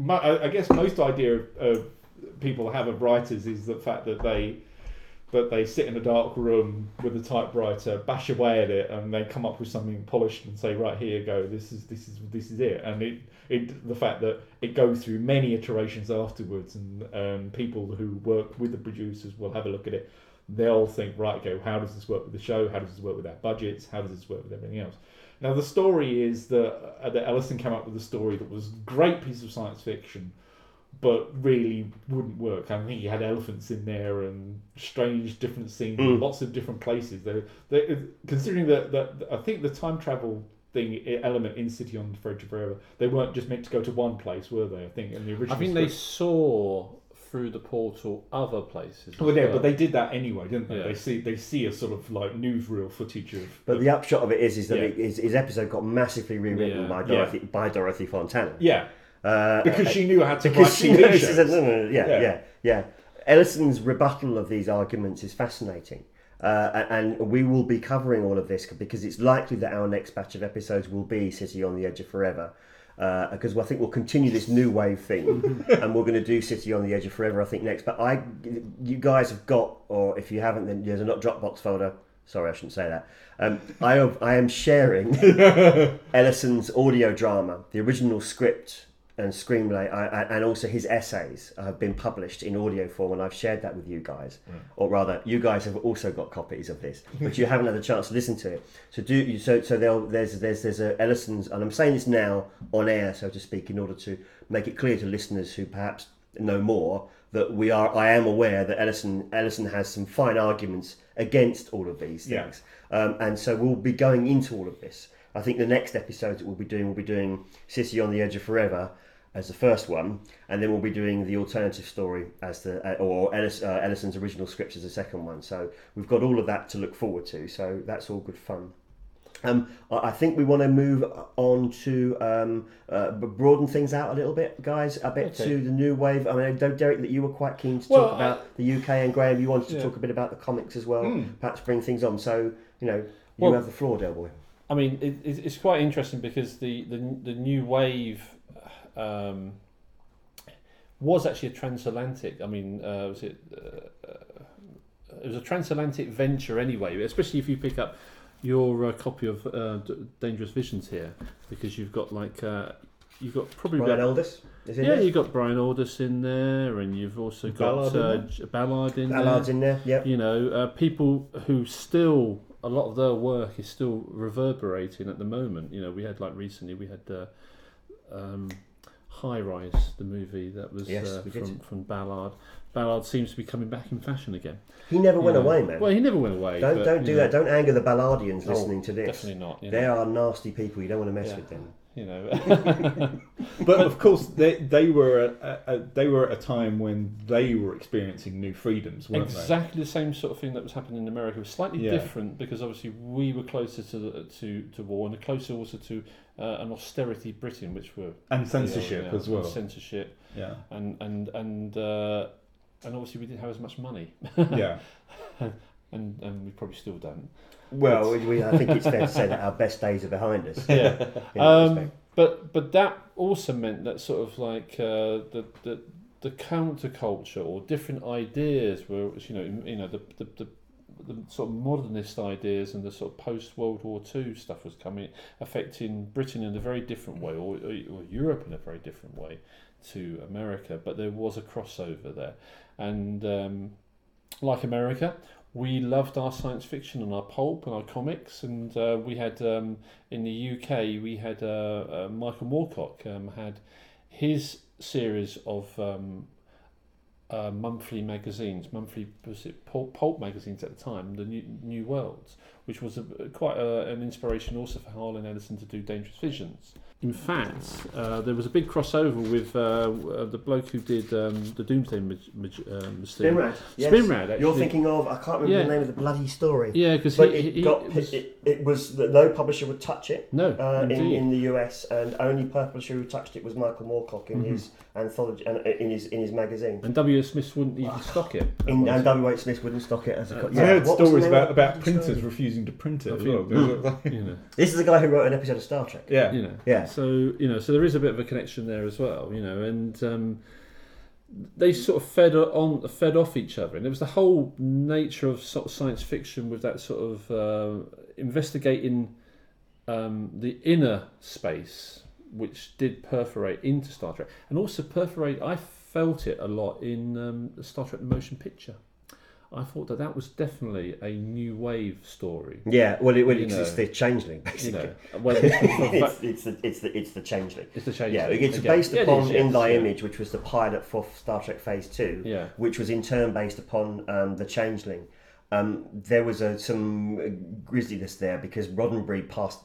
C: I I guess most idea of, of people have of writers is the fact that they, that they sit in a dark room with a typewriter, bash away at it, and they come up with something polished and say, "Right, here you go. This is this is this is it." And it, it the fact that it goes through many iterations afterwards, and um, people who work with the producers will have a look at it. They'll think, right, okay, how does this work with the show? How does this work with our budgets? How does this work with everything else? Now, the story is that, uh, that Ellison came up with a story that was a great piece of science fiction, but really wouldn't work. I think he had elephants in there and strange different scenes,
A: Mm.
C: in lots of different places. They, they, considering that, that I think the time travel thing element in City on the Edge of Forever, they weren't just meant to go to one place, were they? I think in the original.
B: I think
C: script.
B: they saw through the portal other places. as
C: Well, yeah,
B: well.
C: but they did that anyway, didn't they?
B: Yeah.
C: They see they see a sort of like newsreel footage of.
A: But
C: of
A: the upshot of it is, is that
C: Yeah.
A: it, his, his episode got massively rewritten
B: Yeah.
A: by
C: Yeah.
A: Dorothy by Dorothy Fontana.
C: yeah,
A: Uh,
C: because
A: uh,
C: she knew how to
A: because
C: write
A: she
C: T V
A: knows. She
C: shows.
A: said, no, no, no, yeah,
C: Yeah.
A: yeah, yeah, Ellison's rebuttal of these arguments is fascinating. Uh, and we will be covering all of this because it's likely that our next batch of episodes will be City on the Edge of Forever. Uh, because I think we'll continue this new wave thing, and we're going to do City on the Edge of Forever, I think, next. But I, you guys have got, or if you haven't, then there's a not Dropbox folder. Sorry, I shouldn't say that. Um, I have, I am sharing Ellison's audio drama, the original script and screenplay, I, I, and also his essays have been published in audio form, and I've shared that with you guys.
C: Right.
A: Or rather, you guys have also got copies of this, but you haven't had a chance to listen to it. So do so. So there'll, there's there's there's a Ellison's, and I'm saying this now on air, so to speak, in order to make it clear to listeners who perhaps know more that we are. I am aware that Ellison Ellison has some fine arguments against all of these
C: Yeah.
A: things, um, and so we'll be going into all of this. I think the next episode that we'll be doing, we'll be doing City on the Edge of Forever as the first one, and then we'll be doing the alternative story as the uh, or Ellis, uh, Ellison's original script as the second one. So we've got all of that to look forward to. So that's all good fun. Um, I I think we want to move on to um, uh, broaden things out a little bit, guys. A bit
B: Okay.
A: to the new wave. I mean, I know, Derek, that you were quite keen to
B: Well,
A: talk about
B: I-
A: the U K, and Graham, you wanted to
B: Yeah.
A: talk a bit about the comics as well.
C: Mm.
A: Perhaps bring things on. So you know, you
B: Well-
A: have the floor, Del Boy.
B: I mean, it, it's it's quite interesting because the, the, the new wave um, was actually a transatlantic. I mean, uh, was it? Uh, uh, it was a transatlantic venture anyway. Especially if you pick up your uh, copy of uh, D- Dangerous Visions here, because you've got like uh, you've got probably
A: Brian
B: about-
A: Aldiss is in
B: yeah,
A: there.
B: you've got Brian Aldiss in there, and you've also got
C: Ballard in
B: uh,
C: there?
B: J- Ballard in there.
A: Ballard's in there. Yep.
B: You know, uh, people who still, a lot of their work is still reverberating at the moment. You know, we had like recently, we had uh, um, High Rise, the movie that was
A: Yes,
B: uh,
A: we did.
B: from from Ballard. Ballard seems to be coming back in fashion again.
A: He never went
B: You know.
A: away, man.
B: Well, he never went away.
A: don't
B: but,
A: don't
B: you
A: do
B: know,
A: that. Don't anger the Ballardians
B: Oh,
A: listening to this.
B: Definitely not. You
A: They
B: know.
A: are nasty people. You don't want to mess
B: Yeah.
A: with them.
B: You know.
C: But of course, they they were at a, a, they were at a time when they were experiencing new freedoms, weren't
B: Exactly the same sort of thing that was happening in America. It was slightly
C: Yeah.
B: different because obviously we were closer to the, to to war and closer also to uh, an austerity Britain, which were
C: they? And censorship
B: you know,
C: as well.
B: and censorship,
C: Yeah,
B: and and and uh, and obviously we didn't have as much money,
C: yeah.
B: and and we probably still don't.
A: Well, we, we, I think it's fair to say that our best days are behind us.
B: Yeah.
A: in that
B: Um,
A: respect.
B: but but that also meant that sort of like uh, the the the counterculture or different ideas were, you know, you know the the, the the sort of modernist ideas and the sort of post World War Two stuff was coming, affecting Britain in a very different way, or, or Europe in a very different way to America. But there was a crossover there, and um, like America, we loved our science fiction and our pulp and our comics, and uh, we had um, in the U K we had uh, uh, Michael Moorcock um, had his series of um, uh, monthly magazines, monthly was it pulp, pulp magazines at the time, the New, New Worlds, which was a, quite a, an inspiration also for Harlan Ellison to do Dangerous Visions. In fact, uh, there was a big crossover with uh, the bloke who did um, the Doomsday Mag- Mag- uh, Mystery.
A: Spinrad. Yes.
B: Spinrad, actually.
A: You're thinking of, I can't remember
B: Yeah.
A: the name of the bloody story.
B: Yeah, because
A: But
B: he,
A: it
B: he,
A: got
B: it was,
A: it, it was that no publisher would touch it
B: no,
A: uh, in,
B: indeed.
A: in the U S, and only publisher who touched it was Michael Moorcock in
B: Mhm.
A: his anthology and uh, in his in his magazine.
B: and W. S. Smith wouldn't even stock it.
A: In, and W. H. Smith wouldn't stock it as a
B: Uh,
A: co-
C: I
A: yeah.
C: heard
A: What was the
C: stories
A: name
C: about,
A: of the
C: about
A: bloody
C: printers
A: story?
C: refusing to print it
B: I
C: as
B: think-
C: well.
B: you know,
A: This is the guy who wrote an episode of Star Trek.
C: Yeah.
B: you know.
A: Yeah.
B: So you know, so there is a bit of a connection there as well, you know, and um, they sort of fed on, fed off each other, and it was the whole nature of sort of science fiction with that sort of uh, investigating um, the inner space, which did perforate into Star Trek, and also perforate. I felt it a lot in um, the Star Trek: The Motion Picture. I thought that that was definitely a new wave story.
A: Yeah, well, it, well
B: You
A: it's,
B: know.
A: it's the changeling,
B: You
A: basically.
B: know, well, it's,
A: it's, it's the it's the it's the changeling.
B: it's the change.
A: Yeah, it's
B: again.
A: based
B: Yeah, it
A: upon
B: is, yes,
A: In Thy
B: yeah.
A: Image, which was the pilot for Star Trek Phase Two,
B: Yeah.
A: which was in turn based upon um, the Changeling. Um, there was a, some uh, grisliness there because Roddenberry passed.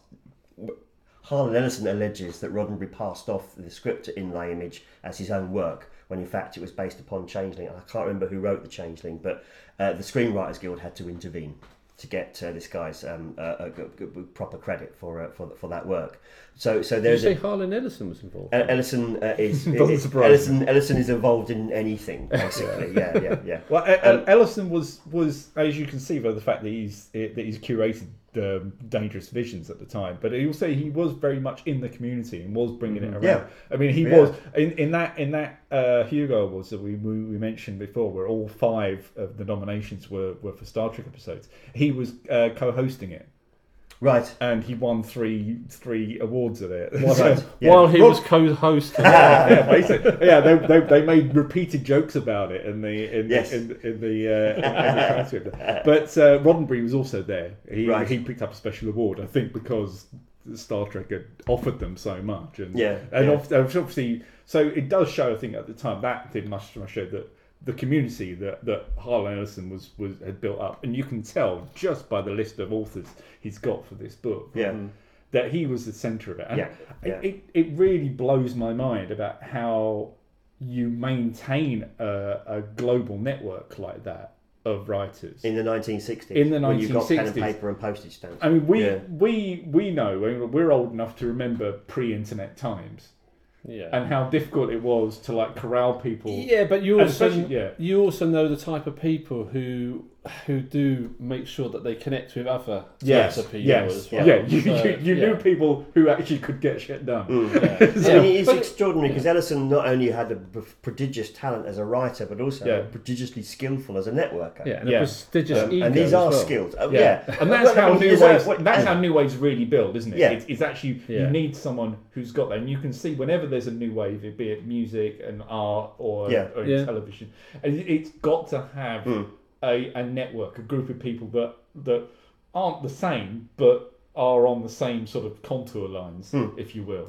A: Harlan Ellison alleges that Roddenberry passed off the script to In Thy Image as his own work, when in fact it was based upon Changeling. I can't remember who wrote the Changeling, but uh, the Screenwriters Guild had to intervene to get uh, this guy's um, uh, a, a, a proper credit for uh, for for that work. So so
B: Did you
A: there's
B: say
A: a,
B: Harlan Ellison was involved?
A: uh, Ellison uh, is
C: Doesn't
A: is-
C: surprise
A: Ellison Ellison is involved in anything basically. yeah, yeah, yeah.
C: Well, E-
A: Um,
C: Ellison was, was, as you can see by the fact that he's that he's curated um, Dangerous Visions at the time, but he also he was very much in the community and was bringing it around.
A: Yeah.
C: I mean, he
A: Yeah.
C: was in, in that in that uh, Hugo Awards that we, we we mentioned before, where all five of the nominations were, were for Star Trek episodes. He was uh, co-hosting it,
A: Right.
C: and he won three three awards at it.
A: Right. Yeah.
B: While he
C: Rod-
B: was co-host.
C: yeah, basically, yeah. They, they, they made repeated jokes about it in the in
A: Yes.
C: the, in, in the, uh, in the transcript. But uh, Roddenberry was also there. He
A: Right.
C: he picked up a special award, I think, because Star Trek had offered them so much, and
A: Yeah,
C: and
A: yeah.
C: obv- obviously, so it does show. I think at the time that did much to show that the community that that Harlan Ellison was was had built up, and you can tell just by the list of authors he's got for this book.
A: Yeah.
C: That he was the centre of it. And
A: Yeah, yeah.
C: It, it, it really blows my mind about how you maintain a, a global network like that of writers.
A: In the nineteen sixties.
C: In the
A: when you've got pen and
C: nineteen sixties.
A: paper and postage stamps.
C: I mean, we,
A: Yeah.
C: we, we know, I mean, we're old enough to remember pre-internet times
B: Yeah.
C: and how difficult it was to like corral people.
B: Yeah, but you
C: And
B: also
C: especially- yeah.
B: you also know the type of people who who do make sure that they connect with other
C: Yes,
B: types of people
C: yes,
B: as well.
C: yeah. You,
B: So,
C: you, you
B: yeah.
C: knew people who actually could get shit done.
A: Mm.
B: Yeah.
A: I mean, it's
B: But-
A: extraordinary because Ellison not only had a b- prodigious talent as a writer, but also
C: Yeah.
A: prodigiously skillful as a networker.
B: Yeah, and
C: Yeah.
B: a prestigious
A: Um,
B: ego
A: and these
B: as
A: are
B: well.
A: skills. Oh,
C: Yeah.
A: yeah.
C: and that's
A: Well, I
C: how
A: mean,
C: new
A: there's
C: waves.
A: a-
C: That's
A: and-
C: how new waves really build, isn't it?
A: Yeah.
C: It's, it's actually
B: Yeah.
C: you need someone who's got that, and you can see whenever there's a new wave, be it music and art or,
A: Yeah.
C: or
B: Yeah.
C: television, and it- it's got to have
A: Mm.
C: a, a network, a group of people that that aren't the same, but are on the same sort of contour lines,
A: Mm.
C: if you will.
A: Yeah.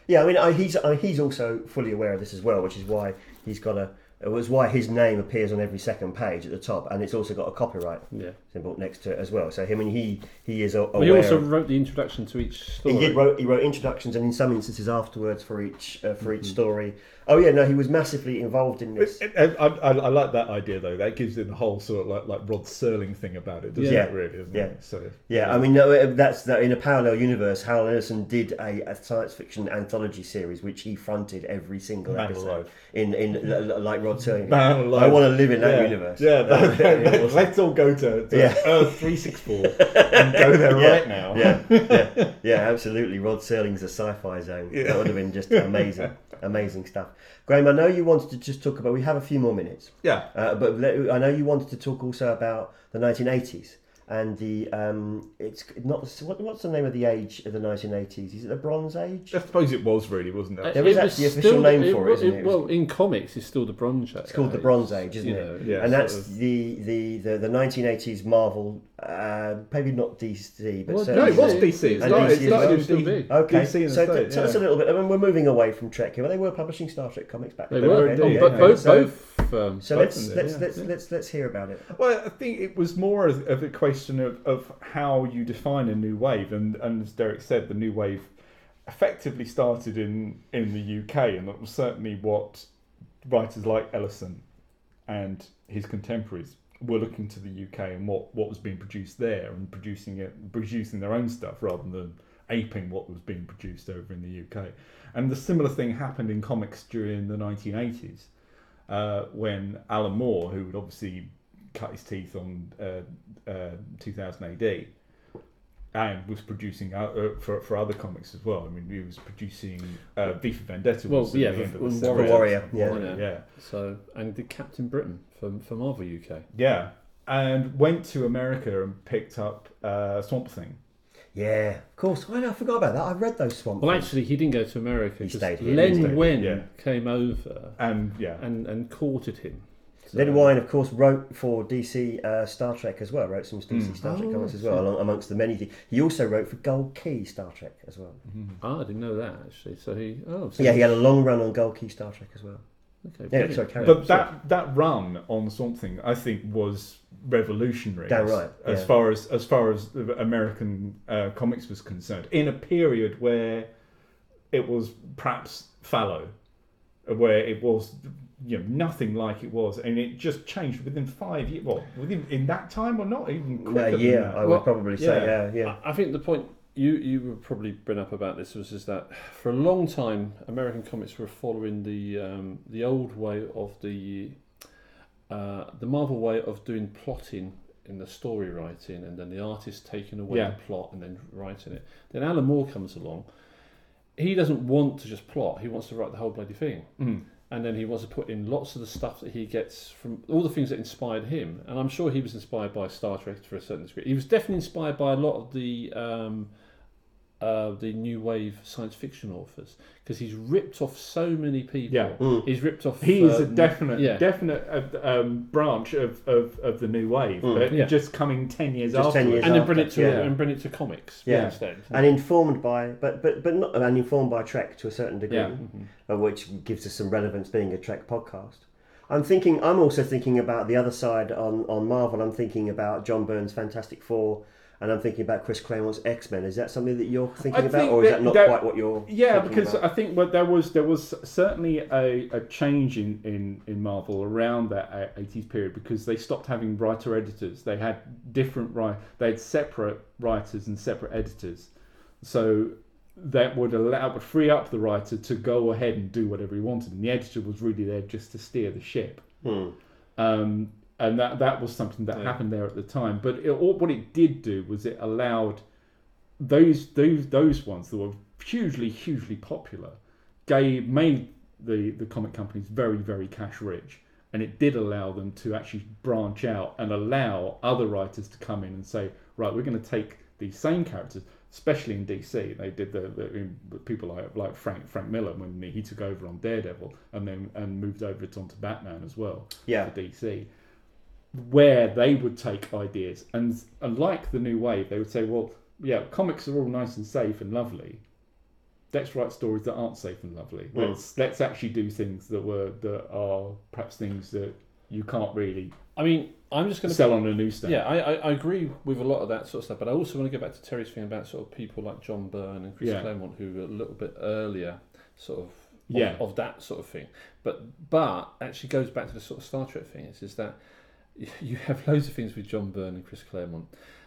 A: Yeah, I mean, I, he's I, he's also fully aware of this as well, which is why he's got a. It was why his name appears on every second page at the top, and it's also got a copyright
B: Yeah.
A: symbol next to it as well. So, I mean, he he is a- aware.
B: Well, he also
A: of,
B: wrote the introduction to each story.
A: he did wrote he wrote introductions and in some instances afterwards for each uh, for each
B: Mhm.
A: story. Oh yeah, no, he was massively involved in this.
C: It- it- I, I, I like that idea though. That gives it the whole sort of like, like Rod Serling thing about it, doesn't
A: Yeah.
C: it? Really, isn't
A: Yeah.
C: it? So
A: Yeah, I mean, no, that's that in a parallel universe. Hal Ellison did a, a science fiction anthology series which he fronted every single
C: Man
A: episode
C: alive.
A: in in l- l- like Rod Serling.
C: Man alive.
A: I want to live in that
C: yeah.
A: universe.
C: Yeah,
A: That
C: that-
A: would be awesome.
C: let's all go to, to
A: Yeah.
C: Earth three sixty-four and go there
A: Yeah.
C: right now.
A: Yeah, yeah, yeah, absolutely. Rod Serling's a sci-fi zone.
C: Yeah.
A: That would have been just amazing, amazing stuff. Graham, I know you wanted to just talk about. We have a few more minutes,
C: Yeah.
A: uh, but let, I know you wanted to talk also about the nineteen eighties and the. Um, it's not what, what's the name of the age of the nineteen eighties? Is it the Bronze Age?
C: I suppose it was really, wasn't it?
A: There is
B: was
A: actually official
B: still-
A: name for it,
B: wa-
A: isn't it?
B: Well, in comics, it's still the Bronze Age.
A: It's called the Bronze Age, isn't
B: you
A: it?
B: know.
C: Yeah,
A: and
C: sort
A: that's
C: of.
A: the, the, the, the nineteen eighties Marvel, uh, maybe not D C, but
B: Well,
C: No,
A: certainly
C: it was
B: D C.
C: D C. It
A: And
C: started,
A: D
C: it
A: C
C: started
A: as
C: in
B: well. Still
C: D-
B: big.
A: Okay,
C: D C in the
A: so
C: States,
A: tell us a
C: yeah.
A: little bit. I mean, we're moving away from Trek here. Well, they were publishing Star Trek comics back
B: They
A: then.
B: were,
A: Okay,
B: oh,
A: okay,
B: but
A: okay.
B: both,
A: So,
B: both. Um,
A: so
B: both
A: let's
B: of them,
A: let's
B: yeah.
A: let's let's let's hear about it.
C: Well, I think it was more of, of a question of, of how you define a new wave, and, and as Derek said, the new wave effectively started in, in the U K, and that was certainly what writers like Ellison and his contemporaries were looking to the U K and what, what was being produced there, and producing it, producing their own stuff rather than aping what was being produced over in the U K. And the similar thing happened in comics during the nineteen eighties. Uh, when Alan Moore, who would obviously cut his teeth on uh, uh, two thousand A D, and was producing uh, uh, for for other comics as well. I mean, he was producing uh, V for Vendetta.
B: Well,
C: was at
B: yeah,
C: the end
B: for-
C: of the
B: Warrior.
C: series.
A: Warrior, yeah.
C: Warrior, yeah,
B: So, and did Captain Britain for, for Marvel U K.
C: yeah, and went to America and picked up uh, Swamp Thing.
A: Yeah, of course. I, I forgot about that. I read those Swamp.
B: Well,
A: Things.
B: actually, he didn't go to America
A: He
B: because
A: stayed here.
B: Len
C: He stayed here,
B: Wein
C: yeah.
B: came over
C: And yeah,
B: and, and courted him. So-
A: Len Wein, of course, wrote for D C uh, Star Trek as well. Wrote some D C
C: Mm.
A: Star Trek
B: Oh,
A: comics as
B: I see.
A: well, along, amongst the many things. He also wrote for Gold Key Star Trek as well.
B: Ah, I didn't know that actually. So he, oh, so
A: Yeah, he had a long run on Gold Key Star Trek as well.
B: Okay,
A: Yeah,
B: brilliant.
A: sorry, carry on.
C: but that that run on Swamp Thing, I think, was revolutionary.
A: Damn
C: as,
A: right,
C: as
A: yeah.
C: far as as far as the American uh, comics was concerned, in a period where it was perhaps fallow, where it was, you know, nothing like it was, and it just changed within five years. Well, within in that time or not even quicker
A: No,
C: than
A: yeah,
C: that.
A: I would
B: Well,
A: probably say,
C: yeah.
A: yeah, yeah.
B: I I think the point you you would probably bring up about this was is that for a long time American comics were following the um, the old way of the uh, the Marvel way of doing plotting in the story writing, and then the artist taking away
C: Yeah.
B: the plot and then writing it. Then Alan Moore comes along. He doesn't want to just plot. He wants to write the whole bloody thing.
C: Mm.
B: And then he wants to put in lots of the stuff that he gets from all the things that inspired him. And I'm sure he was inspired by Star Trek to a certain degree. He was definitely inspired by a lot of the um, uh, the new wave science fiction authors, because he's ripped off so many people.
C: Yeah.
A: Mm.
B: He's ripped off.
C: He is
B: uh,
C: a definite,
B: yeah.
C: definite uh, um, branch of, of, of the new wave,
A: Mm.
C: but
B: Yeah.
C: just coming ten years
A: Just ten
C: afterwards.
A: years
B: and then
A: after,
B: bring it to
A: yeah.
B: and bring it to comics.
A: Yeah.
B: Instead.
A: And informed by, but but but not, and informed by Trek to a certain degree,
C: Yeah.
B: Mhm.
A: uh, which gives us some relevance being a Trek podcast. I'm thinking. I'm also thinking about the other side on, on Marvel. I'm thinking about John Byrne's Fantastic Four, and I'm thinking about Chris Claremont's X-Men. Is that something that you're thinking
C: I
A: about,
C: think
A: or is
C: that-
A: that not
C: that-
A: quite what you're?
C: Yeah,
A: thinking
C: because
A: about?
C: I think what there was there was certainly a, a change in, in, in Marvel around that eighties period, because they stopped having writer editors. They had different write they had separate writers and separate editors. So that would allow would free up the writer to go ahead and do whatever he wanted, and the editor was really there just to steer the ship.
A: Hmm.
C: Um, and that that was something that
B: Yeah.
C: happened there at the time. But it, all, what it did do was it allowed those those those ones that were hugely hugely popular, gave made the the comic companies very very cash rich, and it did allow them to actually branch out and allow other writers to come in and say, right, we're going to take these same characters. Especially in D C, they did the, the in, people like like Frank Frank Miller when he took over on Daredevil, and then and moved over to onto Batman as well.
A: Yeah.
C: For D C, where they would take ideas, and, and like the new wave, they would say, well, yeah, comics are all nice and safe and lovely, let's write stories that aren't safe and lovely.
A: Mm.
C: Let's let's actually do things that were that are perhaps things that you can't really
B: I mean, I'm just going to
C: sell on a newsstand.
B: Yeah, I, I, I agree with a lot of that sort of stuff, but I also want to go back to Terry's thing about sort of people like John Byrne and Chris
C: Yeah.
B: Claremont who were a little bit earlier, sort of, of,
C: Yeah.
B: of that sort of thing. But but actually goes back to the sort of Star Trek thing is, is that you have loads of things with John Byrne and Chris Claremont.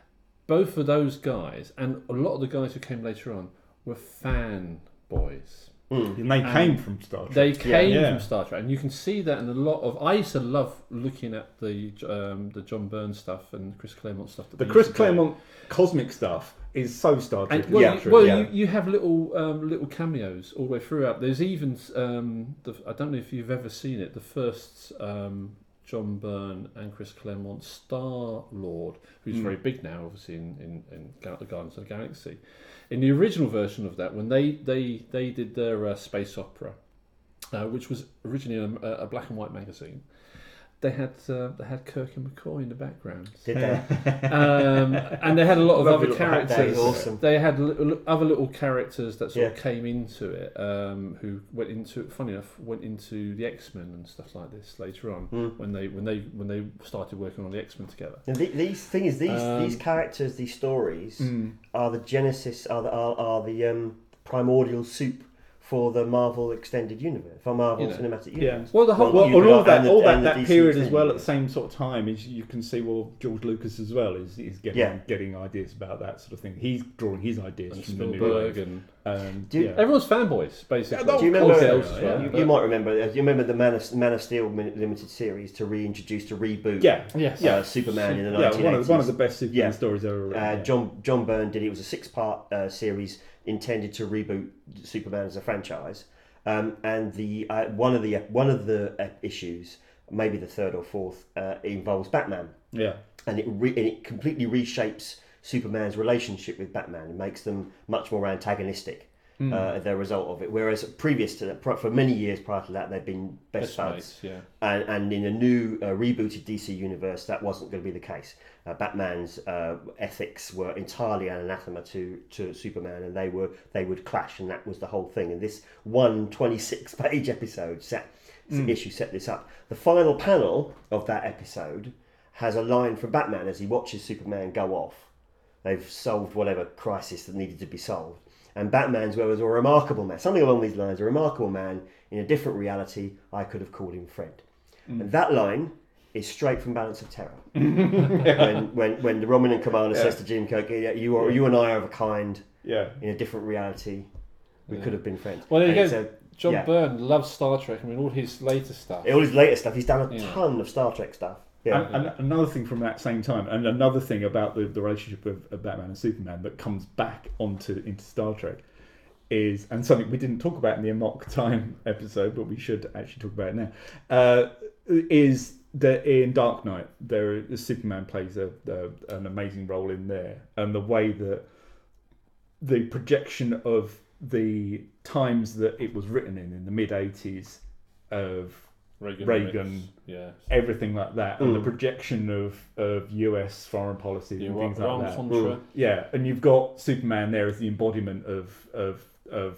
B: Both of those guys, and a lot of the guys who came later on, were fan boys.
A: Mm.
C: And they
B: And
C: came from Star Trek.
B: They came
C: Yeah.
B: from Star Trek, and you can see that in a lot of. I used to love looking at the um, the John Byrne stuff and Chris Claremont stuff. That
C: The
B: they
C: Chris
B: used to do.
C: Claremont cosmic stuff is so Star Trek.
B: And, well,
A: Yeah,
B: you,
A: true,
B: well
A: yeah.
B: you, you have little um, little cameos all the way throughout. There's even um, the, I don't know if you've ever seen it. The first um, John Byrne and Chris Claremont Star Lord, who's
C: Mm.
B: very big now, obviously in in, in Ga- the Guardians of the Galaxy. In the original version of that, when they they they did their uh, space opera, uh, which was originally a, a black and white magazine. They had uh, they had Kirk and McCoy in the background,
A: Did they?
B: um, and they had a lot of
C: Lovely
B: other
C: little hat.
A: That
B: characters.
A: is awesome.
B: They had li- other little characters that sort of
A: Yeah.
B: came into it, um, who went into, funny enough, went into the X-Men and stuff like this later on
A: Mm.
B: when they when they when they started working on the X-Men together.
A: And the, these thing is these
B: Um,
A: these characters, these stories
C: Mm.
A: are the genesis, are the are, are the um, primordial soup for the Marvel extended universe, for Marvel
B: You know.
A: cinematic
C: Yeah.
A: universe.
B: Well, the whole
C: Well,
A: you
C: and
A: could-
C: all that,
A: and the-
C: all that,
A: and the
C: that
A: D C
C: period as
A: thing,
C: well
A: yeah.
C: at the same sort of time is you can see well George Lucas as well is, is getting
A: Yeah.
C: getting ideas about that sort of thing. He's drawing his ideas
B: and
C: from the new
B: Spielberg
C: wave.
B: and
C: Um,
A: Do you-
C: yeah.
B: everyone's fanboys basically.
C: Yeah,
A: Do you
C: Of
A: remember?
C: course they
B: Girls
C: are,
B: as
C: yeah.
B: well,
A: you,
B: but-
A: you might remember. uh, You remember the Man of, Man of Steel min- limited series to reintroduce to reboot.
C: yeah,
B: Yes.
A: uh, Superman in the
C: yeah,
A: nineteen
C: one
A: eighties.
C: of, one of the best Superman
A: Yeah.
C: stories ever written.
A: Uh,
C: yeah.
A: John John Byrne did it. It was a six-part uh, series intended to reboot Superman as a franchise, um, and the uh, one of the one of the uh, issues, maybe the third or fourth, uh, involves Batman,
C: yeah,
A: and it re- and it completely reshapes Superman's relationship with Batman and makes them much more antagonistic.
C: Mm.
A: Uh, the result of it, whereas previous to that, pro- for many years prior to that, they'd been best,
B: Best
A: buds.
B: mates, yeah.
A: And, and in a new uh, rebooted D C universe, that wasn't going to be the case. Uh, Batman's uh, ethics were entirely an anathema to, to Superman, and they were they would clash, and that was the whole thing. And this one twenty-six page episode set
C: Mm.
A: issue set this up. The final panel of that episode has a line from Batman as he watches Superman go off. They've solved whatever crisis that needed to be solved. And Batman's well, was a remarkable man, something along these lines, a remarkable man in a different reality. I could have called him friend.
C: Mm.
A: And that line is straight from Balance of Terror. when, when when the Romulan commander
C: Yeah.
A: says to Jim Kirk, "Yeah, you are you and I are of a kind
C: yeah.
A: in a different reality. We
B: Yeah.
A: could have been friends."
B: Well, there you
A: And
B: go.
A: so,
B: John
A: yeah.
B: Byrne loves Star Trek. I mean, all his later stuff.
A: all his later stuff, he's done a
B: Yeah.
A: ton of Star Trek stuff. Yeah.
C: And, and another thing from that same time, and another thing about the, the relationship of, of Batman and Superman that comes back onto into Star Trek is, and something we didn't talk about in the Amok Time episode, but we should actually talk about it now, uh, is that in Dark Knight, there Superman plays a, a an amazing role in there, and the way that the projection of the times that it was written in, in the mid eighties, of
B: Reagan,
C: Reagan,
B: yeah,
C: everything like that, and
A: Mm.
C: the projection of, of U S foreign policy
B: the
C: and things
B: Iran
C: like that.
B: Contra.
C: Yeah, and you've got Superman there as the embodiment of of of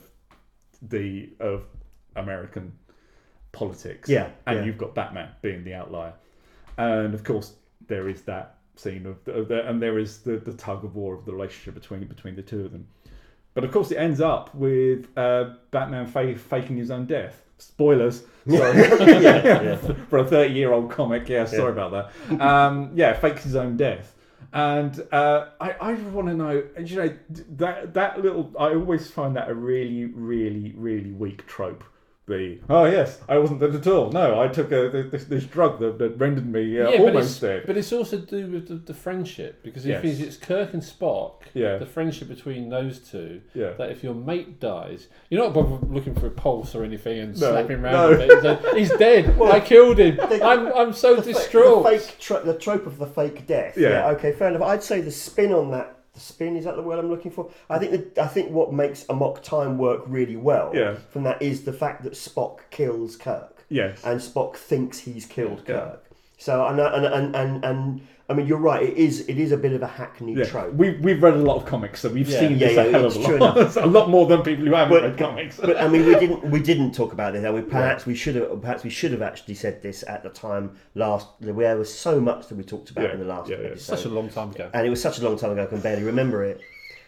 C: the of American politics.
A: Yeah,
C: and
A: yeah.
C: you've got Batman being the outlier, and of course there is that scene of, the, of the, and there is the, the tug of war of the relationship between between the two of them. But of course, it ends up with uh, Batman fa- faking his own death. Spoilers. Sorry.
A: yeah, yeah.
C: For a thirty-year-old comic, yeah, sorry
A: Yeah.
C: about that. Um, yeah, fakes his own death. And uh, I, I want to know, and you know, that that little, I always find that a really, really, really weak trope. The, oh yes, I wasn't dead at all. No, I took a, this, this drug that, that rendered me uh,
B: yeah, but it's,
C: almost dead.
B: but it's also to do with the, the friendship, because if
C: Yes.
B: it's, it's Kirk and Spock,
C: Yeah.
B: the friendship between those two,
C: Yeah.
B: that if your mate dies, you're not bothered looking for a pulse or anything and
C: No,
B: slapping around
C: no.
B: a bit. So, he's dead.
A: Well,
B: I killed him.
A: the-
B: I'm I'm so
A: The fa-
B: distraught.
A: The fake, tro- the trope of the fake death.
C: Yeah.
A: Yeah. Okay, fair enough. I'd say the spin on that. The spin, is that the word I'm looking for? I think that I think what makes Amok Time work really well
C: Yeah.
A: from that is the fact that Spock kills Kirk,
C: Yes.
A: and Spock thinks he's killed
C: Yeah.
A: Kirk. So and and and and, and I mean, you're right. It is. It is a bit of a hackneyed
C: Yeah.
A: trope.
C: We've we've read a lot of comics, so we've
B: Yeah.
C: seen
A: Yeah,
C: this
A: yeah,
C: a hell
A: it's
C: of
A: true
C: a lot. a lot more than people who haven't
A: But-
C: read comics.
A: But I mean, we didn't. We didn't talk about this. And we perhaps we should have. Perhaps we should have actually said this at the time last. There was so much that we talked about
C: Yeah,
A: in the last
C: yeah, yeah.
A: episode,
B: Such a long time ago.
A: and it was such a long time ago. I can barely remember it.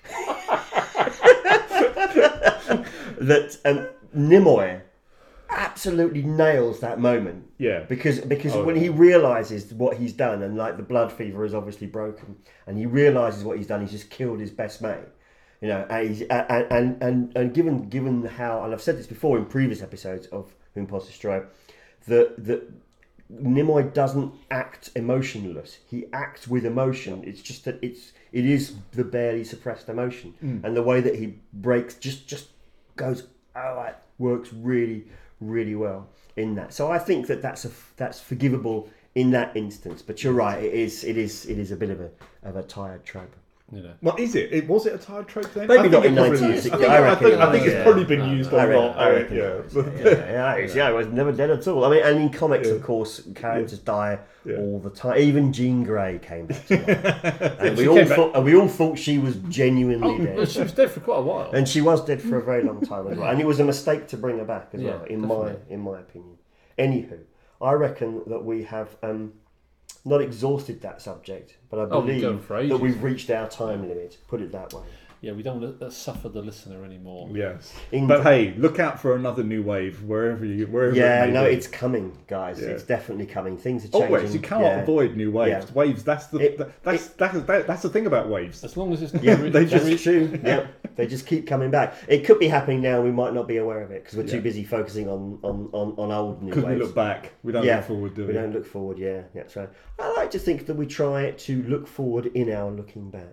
A: That um, Nimoy absolutely nails that moment.
C: Yeah.
A: Because because
C: Oh,
A: when
C: yeah.
A: he realizes what he's done, and like the blood fever is obviously broken, and he realizes what he's done, he's just killed his best mate. You know, and he's, and, and and and given given how, and I've said this before in previous episodes of Whom Pods Destroy, that that Nimoy doesn't act emotionless. He acts with emotion. It's just that it's it is the barely suppressed emotion,
C: Mm.
A: and the way that he breaks just just goes oh that works really really well in that. So I think that that's a that's forgivable in that instance. But you're right. It is it is it is a bit of a of a tired trope.
B: You know.
C: Well, is it? it? Was it a tired trope then?
A: Maybe
C: I think
A: not
C: it
A: in
C: probably
A: nineteen
C: is.
A: sixty.
C: I think,
A: I
C: I
A: reckon
C: think,
A: it
C: I think
A: was,
C: it's
A: yeah.
C: probably been
B: No,
C: used
B: no.
C: a
A: I reckon,
C: lot.
A: I reckon
C: yeah.
A: it was. yeah, yeah, yeah, yeah, it was never dead at all. I mean, and in comics,
C: Yeah.
A: of course, characters die
C: Yeah.
A: all the time. Even Jean Grey came back to life, and we
B: She
A: all
B: came back-
A: thought, and we all thought she was genuinely
B: Oh,
A: dead.
B: she was dead for quite a while.
A: And she was dead for a very long time as well. And it was a mistake to bring her back as
B: Yeah,
A: well, in
B: definitely.
A: my in my opinion. Anywho, I reckon that we have um, not exhausted that subject, but I
B: Oh, we've gone
A: believe
B: for ages.
A: that we've reached our time limit. Put it that way.
B: Yeah, we don't let, let suffer the listener anymore.
C: Yes.
A: In-
C: But hey, look out for another new wave wherever you wherever.
A: yeah,
C: it may
A: no,
C: be.
A: it's coming, guys.
C: Yeah.
A: It's definitely coming. Things are changing.
C: Always, you cannot
A: yeah.
C: avoid new waves.
A: Yeah.
C: Waves. That's the
A: It-
C: that, that's that's that, that's the thing about waves.
B: As long as it's
A: Yeah,
B: re-
C: they
A: That's
C: just-
A: true. Yeah, they just keep coming back. It could be happening now. We might not be aware of it because we're too
C: Yeah.
A: busy focusing on on, on, on old new
C: Because we
A: waves.
C: look back, we don't
A: Yeah,
C: look forward, do we?
A: We don't look forward. Yeah, that's right. I like to think that we try to look forward in our looking back.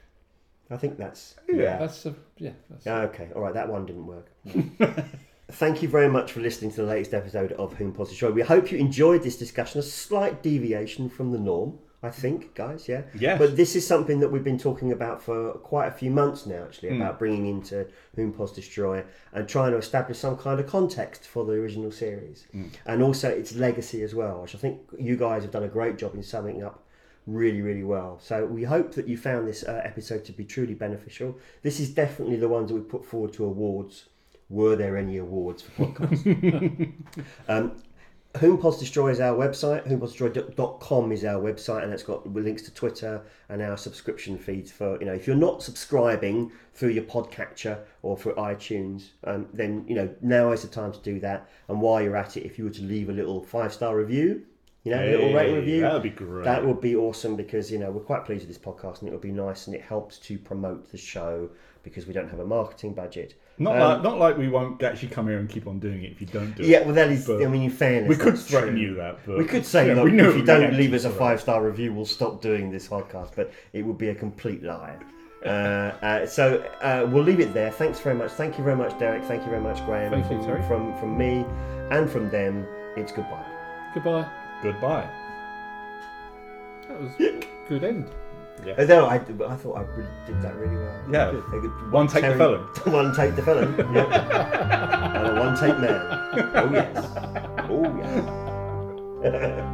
A: I think that's
C: Yeah.
B: That's a, yeah. That's
A: Yeah, okay, all right, that one didn't work. Thank you very much for listening to the latest episode of Whom Pods Destroy. We hope you enjoyed this discussion, a slight deviation from the norm, I think, guys, yeah?
C: Yes.
A: But this is something that we've been talking about for quite a few months now, actually,
C: Mm.
A: about bringing into Whom Pods Destroy and trying to establish some kind of context for the original series.
C: Mm.
A: And also its legacy as well, which I think you guys have done a great job in summing up really, really well. So we hope that you found this uh, episode to be truly beneficial. This is definitely the ones that we put forward to awards. Were there any awards for podcasts? um, Whom Pods Destroy is our website. whom pods destroy dot com is our website, and it's got links to Twitter and our subscription feeds for, you know, if you're not subscribing through your podcatcher or for iTunes, um, then, you know, now is the time to do that. And while you're at it, if you were to leave a little five-star review, you know, a little rating
C: Hey,
A: review,
C: That would be great.
A: that would be awesome because, you know, we're quite pleased with this podcast and it would be nice and it helps to promote the show because we don't have a marketing budget.
C: not
A: um,
C: like not like we won't actually come here and keep on doing it if you don't do it.
A: Yeah, well, that is,
C: But
A: I mean, in fairness,
C: we could
A: that's
C: threaten
A: true.
C: you that. But
A: We could say,
C: yeah,
A: look,
C: we knew
A: if you
C: it
A: don't
C: would
A: leave us a
C: actually
A: five star review, we'll stop doing this podcast, but it would be a complete lie. uh, uh, so uh, we'll leave it there. Thanks very much. Thank you very much, Derek. Thank you very much, Graham.
B: Thank you,
A: from,
B: Terry.
A: from, from me and from them, it's goodbye.
B: Goodbye.
C: Goodbye.
B: That was a good end.
A: Uh, no, I, I thought I really did that really well.
C: Yeah.
A: Good. A good-
C: One take the
A: Terry-
C: felon.
A: One take the felon. Yep. And a one take man. Oh yes. Oh yes.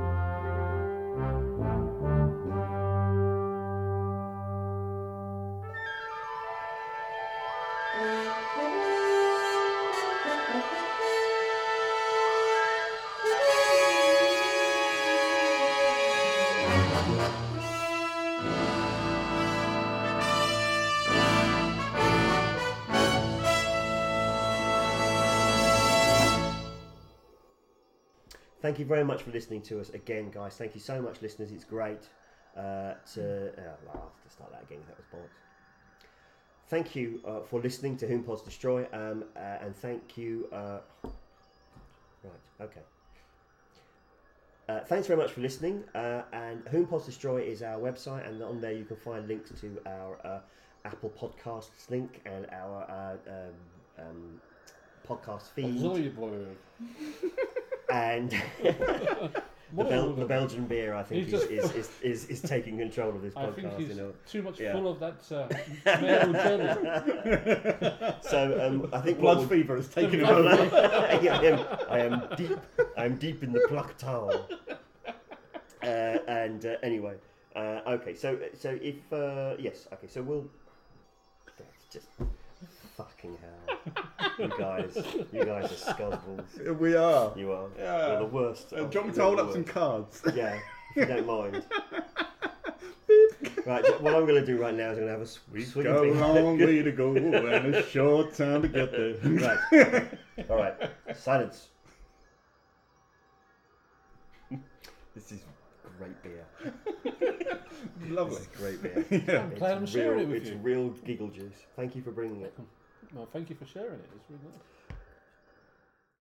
A: Thank you very much for listening to us again, guys. Thank you so much, listeners. It's great uh, to... Oh, I'll have to start that again if that was bollocks. Thank you uh, for listening to Whom Pods Destroy, um, uh, and thank you... Uh... Right, okay. Uh, thanks very much for listening, uh, and Whom Pods Destroy is our website, and on there you can find links to our uh, Apple Podcasts link and our uh, um, um, podcast feed.
B: Zoidberg.
A: And the, Bel- the Belgian beer, I think,
B: He's
A: is,
B: just-
A: is, is, is, is taking control of this
B: I think
A: podcast.
B: he's
A: You know.
B: too much
A: Yeah.
B: full of that uh, male jelly.
A: So um, I think what
C: Blood
A: we'll-
C: fever has taken
B: Blood
C: over.
B: fever.
A: Yeah, I am, I am deep. I am deep in the pluck towel. Uh, and uh, anyway, uh, okay. So so if uh, yes, okay. So we'll. That's just fucking hell. You guys, you guys are scuzballs.
C: We are.
A: You are.
C: Yeah.
A: You're the worst.
C: Uh, do you want me to
A: You're
C: hold
A: the
C: up some
A: worst.
C: cards?
A: Yeah, if you don't mind. Right, what I'm going to do right now is I'm going to have a sw-
C: We've
A: swig
C: got
A: of
C: a
A: beer.
C: long way to go and a short time to get there.
A: Right. All right. Silence. This is great beer.
C: Lovely.
A: This is great beer.
C: Yeah.
B: I'm glad I'm
A: It's
B: sharing
A: real,
B: it with
A: it's
B: you.
A: real giggle juice. Thank you for bringing it.
B: Well, thank you for sharing it. It's really nice.